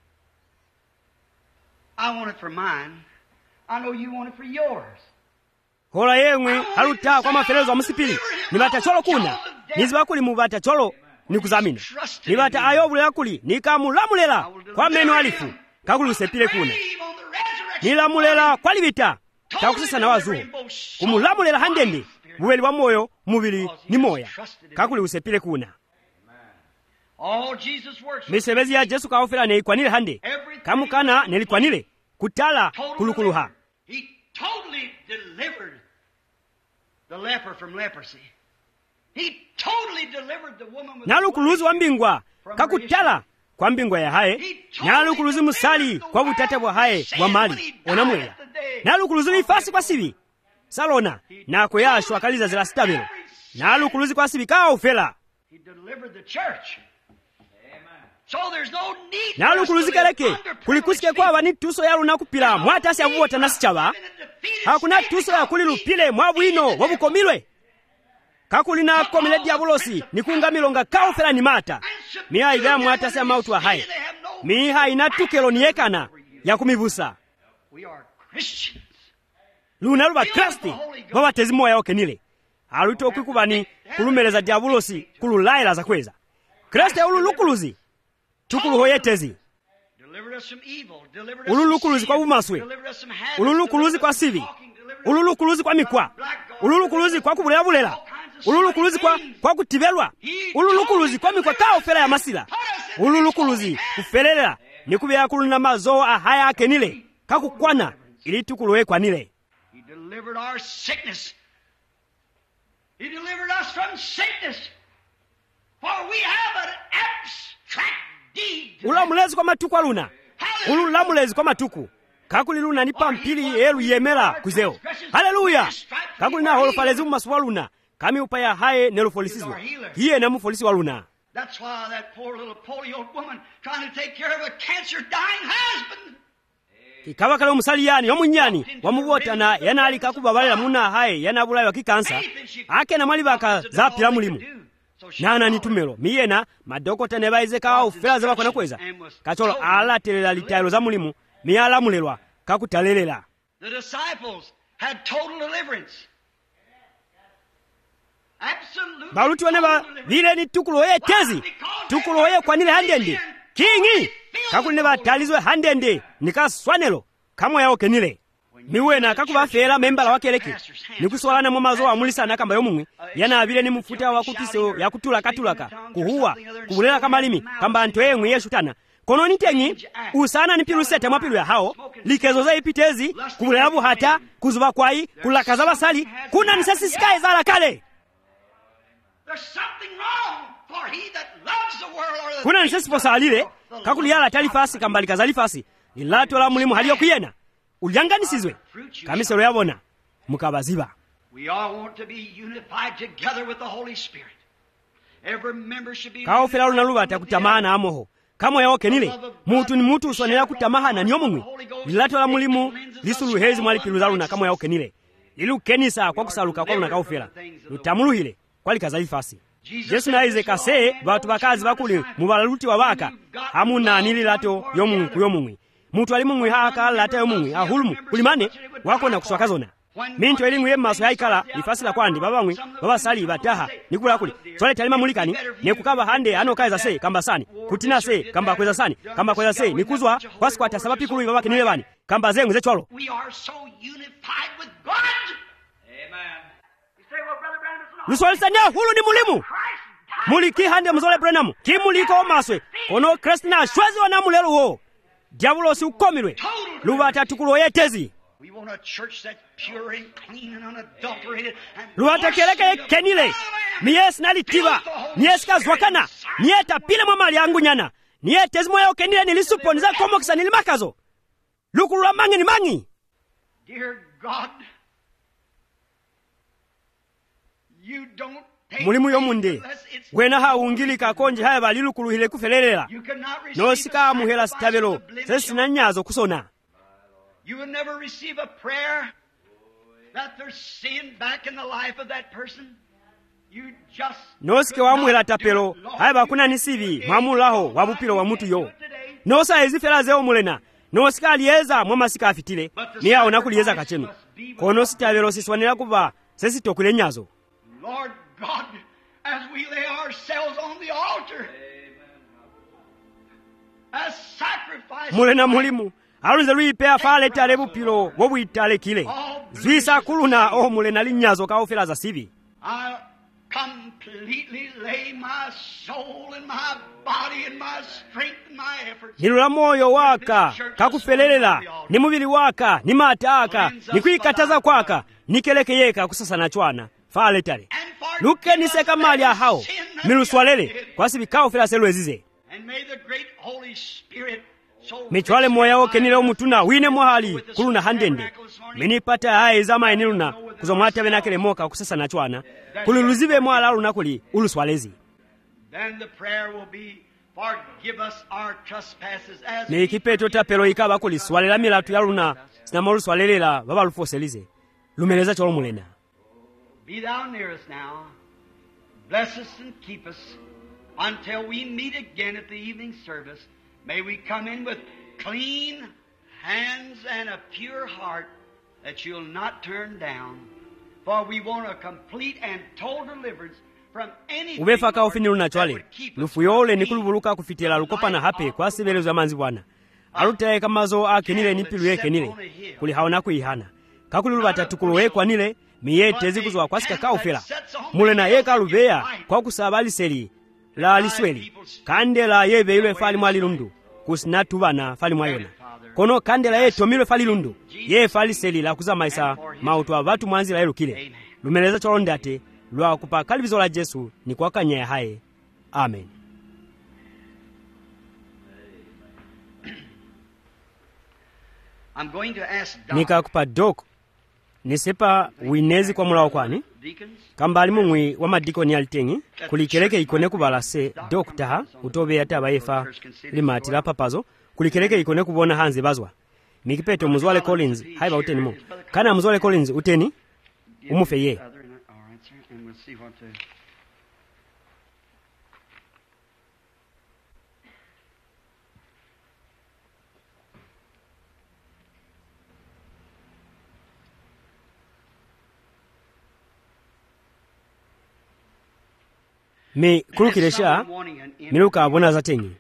I want it for mine. I know you want it for yours. hola yemwe haluta kwa mafelezo wa musipili nibata cholo kuna nizibakuli mubata cholo nikuzamina nibata ayobule kuli nikamulemulela kwa meno alifu kakuli usepile kuna nilamulela kwa libita takusisa na wazuho kumulamulela handende buweli wa moyo mubili ni moya kakuli usepile kuna. All Jesus works misebezi ya Jesu kaofela neikwanile hande kamukana nelikwanile kutala kulukuluha. He totally delivered the leper from leprosy. He totally delivered the woman with nalukuluzi wa mbingwa kakutala kwa mbingwa ya haye nalukuluzi musali kwa butata bwa haye bwa mali onamwela nalukuluzi lifasi kwa sibi salona nako yasho akaliza zila sitabelo nalukuluzi kwa sibi kaofela. He delivered the church. So there's no need for nalukuluzi kaleke kulikusike kwa bani tuso yalu nakupila mwata si avuota nasichaba hakuna tuso ya kuli lupile mwabwino wabukomilwe kakuli na komile diabolosi nikungamilonga kaofela ni mata miha iga mwata si amautu wa hai miha inatukelo niyekana ya kumivusa. We are Christians. luna luba krasti wabatezi moya okenile aluti okwikubani kulumeleza diabulosi kululayira zakweza kristu ululukuluzi tukuluhoyetezi ululukuluzi kwa bumaswe ululukuluzi kwa sivi ululukuluzi kwa mikwa ululukuluzi kwa kubulela ululukuluzi kwa kwa kutibelwa ululukuluzi kwa mikwa kao fera ya masila ululukuluzi kufelera nikubya kuluna mazo ahaya akenile kakukwana ili tukulowe kwanile. He delivered our sickness. He delivered us from sickness. For we have an abstract deed. Ulamulezi kwa matuku aluna. Ululamulezi kwa matuku. Kakuli luna nipa mpili elu yemera kuzeo. Haleluya. Kakuli na holofalezi umasu waluna. Kami upaya hae nelufolisizwa. Hiye nemu folisi waluna. That's why that poor little polio woman trying to take care of a cancer dying husband. Kikawa kale umusali yani yomunyani wamubota na yana alika kubabalira muna hae yana bulayo wa kikansa ake na mali baka zapira mulimu nana nitumelo miyena madokota ne baize kawa ufela zaba kona kweza kacholo alatelela litailo za mulimu miyala mulelwa kakutalelela. The disciples had total deliverance. Absolutely. Baluti waneba vile ni tukuloye tezi tukuloye kwa nile handende kingi kakuli neba talizwe handende nika swanelo kamo yao kenile miwena kakuba fera membala wakeleki nikuswalana mu mazo amulisa nakamba yomumwe yana vile ni mufuta wa kutiso ya kutula katulaka kuhuwa kubulela kamalimi kamba antoyemwe yeshutana kono nitenyi usana nipirusete mwapilu ya hao likezo za ipitezi kubulela buhata kuzuba kwai kulakaza basali kuna nisasi sikae zala kale. There's something wrong for he that loves the world or the kuna nisasi posalile kakuli yala talifasi kambali kazalifasi ilato la mulimu haliyo kuyena ulyanganisizwe kamisero yabona mukabaziba. We all want to be unified together with the Holy Spirit. Every member should be kao fela luna lubata kutamana amoho kamo yao kenile mutu ni mutu uswanela kutamaha na nyomumwe ilato la mulimu lisuluhezi mwali piluzaluna kamo yao kenile ilu kenisa kwa kusaluka kwa luna kao fela utamuluhile kwali kazalifasi. Yesu na ize kase batu bakazi bakuli mubalaluti wabaka hamuna nili lato yomu kuyomumwe mutu alimumwe haka lata yomumwe ahulumu kulimane wako na kuswakazona mintu elingu yemaso haikala ifasila kwandi babamwe baba sali bataha nikula kuli twale talima mulikani nekukaba hande ano kaiza se kamba sani kutina se kamba kweza sani kamba kweza se nikuzwa kwasikwata sababu pikulu babake nile bani kamba zengu ze chwalo. We are so unified with God. Amen. You say, well, Brother Branham, it's not. Luswalisanya hulu ni mulimu muliki hande mzole Branham kimuliko omaswe ono Kristina shwezi wanamulelo wo diabulosi ukomirwe lubata tukuloye tezi. We want a church that's pure and clean and unadulterated. Lubata keleke kenile miyesi nalitiba miyesi kazwakana niyeta pile mwamali yangu nyana niyetezi moyo kenile nilisupo niza komokisa nilimakazo lukulula mangi ni mangi. Dear God, you don't take mulimu yomunde wena haungilika konji haya balilukuluhile kufelelela nosika muhela sitabelo sesi na nyazo kusona. You will never receive a prayer that there's sin back in the life of that person. You just nosike wa muhela tapelo haya bakuna nisivi mamulaho wabupilo wa mutu yo nosa ezifela zeo mulena nosika aliyeza mwamasika afitile ni yao nakuliyeza kachenu kono sitabelo siswanila kuba sesi tokule nyazo. Lord God, as we lay ourselves on the altar as sacrifice mulena mulimu alunze luipea fale tale bupilo wobuitale kile zwisa kuluna o mulena linyazo kaofela za sivi. I completely lay my soul and my body and my strength and my efforts. Nilula moyo waka kakufelelela ni mubili waka ni mataka ni kuikataza kwaka nikelekeyeka kusasa na chwana fale tale luke niseka mali ya hao miluswalele kwa sibi kaofela selwezize. And may the great Holy Spirit michwale moya woke nile omutuna wine mwahali kuluna handende minipata hae zama eniluna kuzomwata benakele moka kusasa na chwana kululuzibe mwala luna kuli uluswalezi. Then the prayer will be, forgive us our trespasses as ni kipeto tapelo ikaba kuli swalela milatu ya luna sinama uluswalelela baba lufoselize lumeleza cholo mulena. Be thou near us now. Bless us and keep us until we meet again at the evening service. May we come in with clean hands and a pure heart that you'll not turn down. For we want a complete and total deliverance from anything ubefa ka ofini lunachwale lufuyole nikulubuluka kufitila lukopana hape kwa sibelezo ya manzi bwana alutaye kamazo akenile nipilu yekenile kuli haona kuihana kakuli batatukulowe kwa nile miyete zikuzwa kwa sika kaufela mule na yeka lubeya kwa kusabali seli la alisweli kandela yebe yule fali mwali lundu kusinatu bana fali mwayona kono kandela ye tomilwe fali lundu ye fali seli la kuzamaisa mautu wa vatu mwanzi la elukile lumeleza cholonde ate lwa kupa kalibizo la Jesu ni kwa kanya hae. Amen. I'm going to ask Doc. Nika kupa Doc nisepa winezi kwa mula wakwani kamba alimumwi wa madikoni alitengi kulikereke ikone kubala se Doc taha utobe ya taba yefa limati la papazo kulikereke ikone kubona hanze bazwa mikipeto muzwale Collins haiba uteni mo kana muzwale Collins uteni umufe ye and we'll see what to... me kulukilesha miluka abona zatengi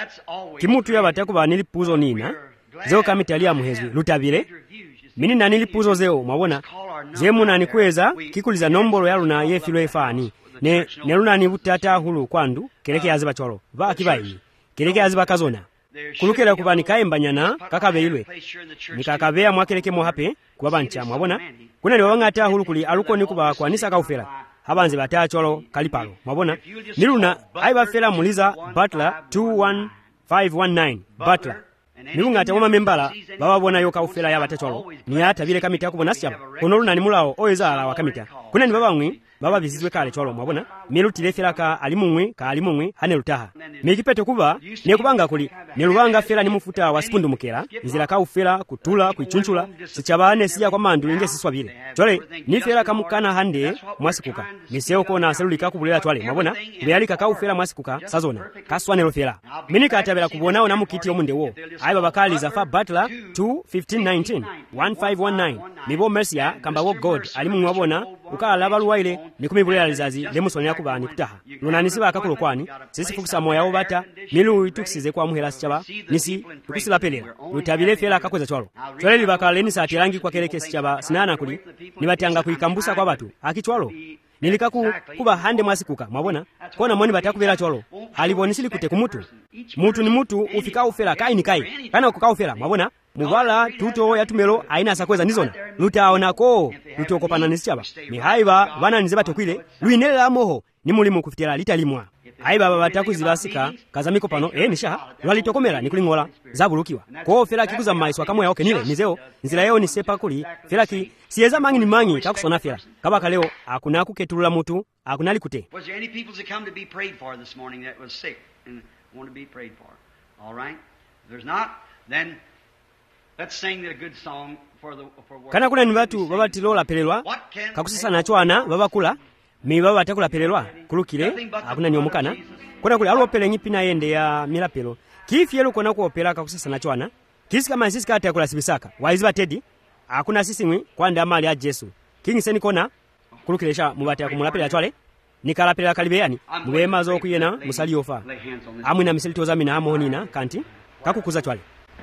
kimutu ya batako ba nilipuzo nina zeo kamitali ya muhezwi lutabile mini na nilipuzo zeo mwabona zemu na nikweza kikuliza nombolo ya luna yefilo efani ne neluna ni butata hulu kwandu keleke yaziba cholo ba kibayi keleke yaziba kazona kulukela kubani kaembanyana kakabeilwe nikakabea mwakeleke mo hape kubabancha mwabona kuna ni wangata hulu kuli aluko nikuba kwa nisa kaufela habanze bataya cholo kalipalo mwabona niluna aiba fela muliza Butler two one five one nine Butler nilunga atawoma membala baba bona yoka ufela ya batacholo ni ata bile kamita kubona syaba kono luna ni mulao oyeza ala wakamita kuna ni baba ngwi baba bizizwe kale cholo mwabona milutile fela ka alimumwe ka alimumwe hane lutaha mikipeto kuba ne kubanga kuli ne lubanga fela ni mufuta wa sipundu mukela nzira ka ufela kutula kuichunchula sichabane siya kwa mandu inge siswabile chole ni fela kamukana hande mwasikuka miseo kona selulika kubulela chwale mwabona beyalika ka ufela mwasikuka sazona kaswanelo fela minika atabela kubonao na mukiti omunde wo aiba bakali za fa Butler two fifteen nineteen one five one nine mibo mercia kamba wo God alimu mwabona ukala baluwaile nikumibulela lizazi lemusonera kubani kutaha lunanisi bakakulo kwani sisi fukisa moya obata milu ituksize kwa muhela sichaba nisi tukusila pelela lutabile fela kakweza chwalo chwale libakale ni satirangi kwa keleke sichaba sinana kuli nibatanga kuikambusa kwa batu akichwalo nilikaku kuba hande mwasikuka mwabona kona mwoni batakubela chwalo halibonisili kute kumutu mutu ni mutu ufika ufela kai ni kai kana kuka ufela mwabona mubala tuto ya tumelo aina sakweza nizona lutaonako lutokopana nisichaba mihaiba bana nizeba tokwile luinelela moho ni mulimu kufitela litalimwa aiba baba takuzibasika kazamiko pano eh nisha lwalitokomera nikulingola zabulukiwa ko fela kikuza maiswa kamwe yao kenile nizeo nzila yao ni sepa kuli fela ki sieza mangi ni mangi kakusona fela kabaka leo akuna kuketulula mutu akuna likute. Was there any people that come to be prayed for this morning that was sick and want to be prayed for? All right. If there's not, then let's sing a good song for the for work. Kana kuna ni watu baba tilola pelelwa kakusisa na chwana baba kula mi baba takula pelelwa kulukile akuna nyomukana kuna kule alo pele nyipina yende ya milapelo kifielo kona ko opera kakusisa na chwana kisi kama sisi kata kula sibisaka waiziba tedi akuna sisi mwi kwanda amali ya Yesu kingi seni kona kulukilesha mubati ya kumulapela chwale nikalapela kalibeyani mubema zo kuyena musali ofa amwe na misilito za mina amonina kanti kakukuza chwale.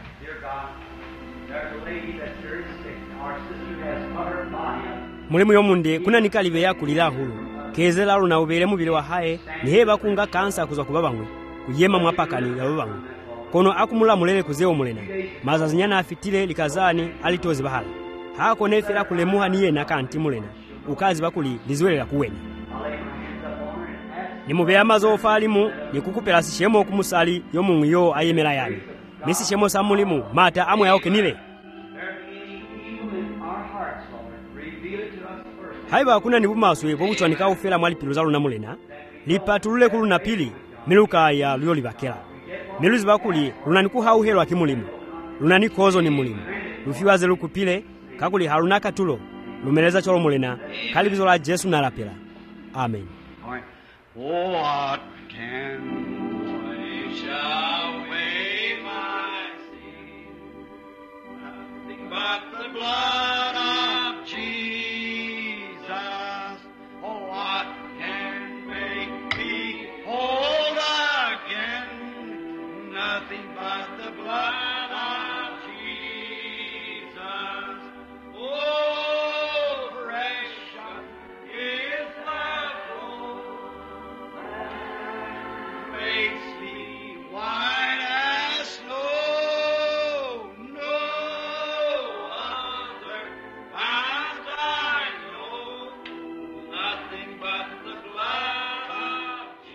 Mulimu yomunde kuna nikalibe ya kulila hulu kezela luna ubele mubile wa hae niheba kunga kansa kuzwa kubabangwe kuyema mwapakani ya babangwe kono akumula mulele kuzeo mulena mazazi nyana afitile likazani alitozi bahala hako nefela kulemuha niye na kanti mulena ukazi bakuli liziwelela kuwena ni mubea mazo falimu ni kukupela sishemo kumusali yomungu yo ayemela yani nisi shemo samulimu mata amwe yao kenile haiba kuna ni bumaswe bobuchwanika ufela mwali piluza luna mulena lipatulule kulu na pili miluka ya luyoli bakela miluzi bakuli lunaniku hauhelwa kimulimu lunani kozo ni mulimu lufiwaze lukupile kakuli halunaka tulo lumeleza cholo mulena kalibizo la Jesu na lapela. Amen. Oh, what can wash away my sin? Nothing but the blood of Jesus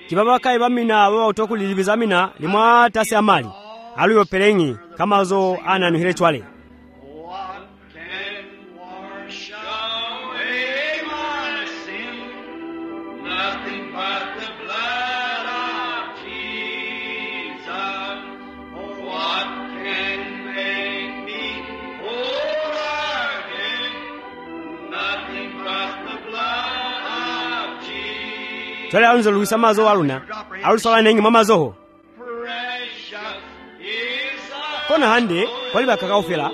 chipapakayi pamina wautokuli mina limwa tasi amali aluyo pelengi kamazo ananuhile chwale. Chwale alunzo luisa mazo waluna alusala nengi mwa mazoho kona hande kwali bakakaufela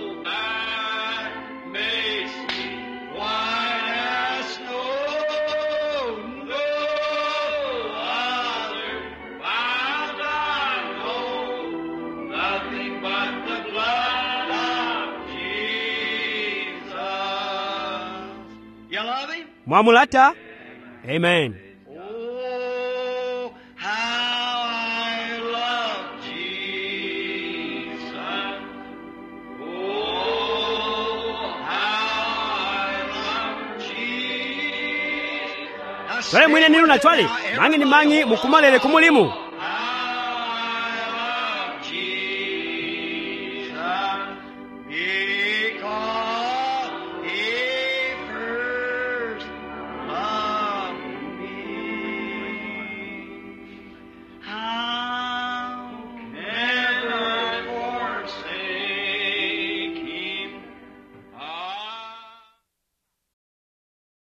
mwamulata. Amen. Chwale mwine nilu na chwale mangi ni mangi mukumalele kumulimu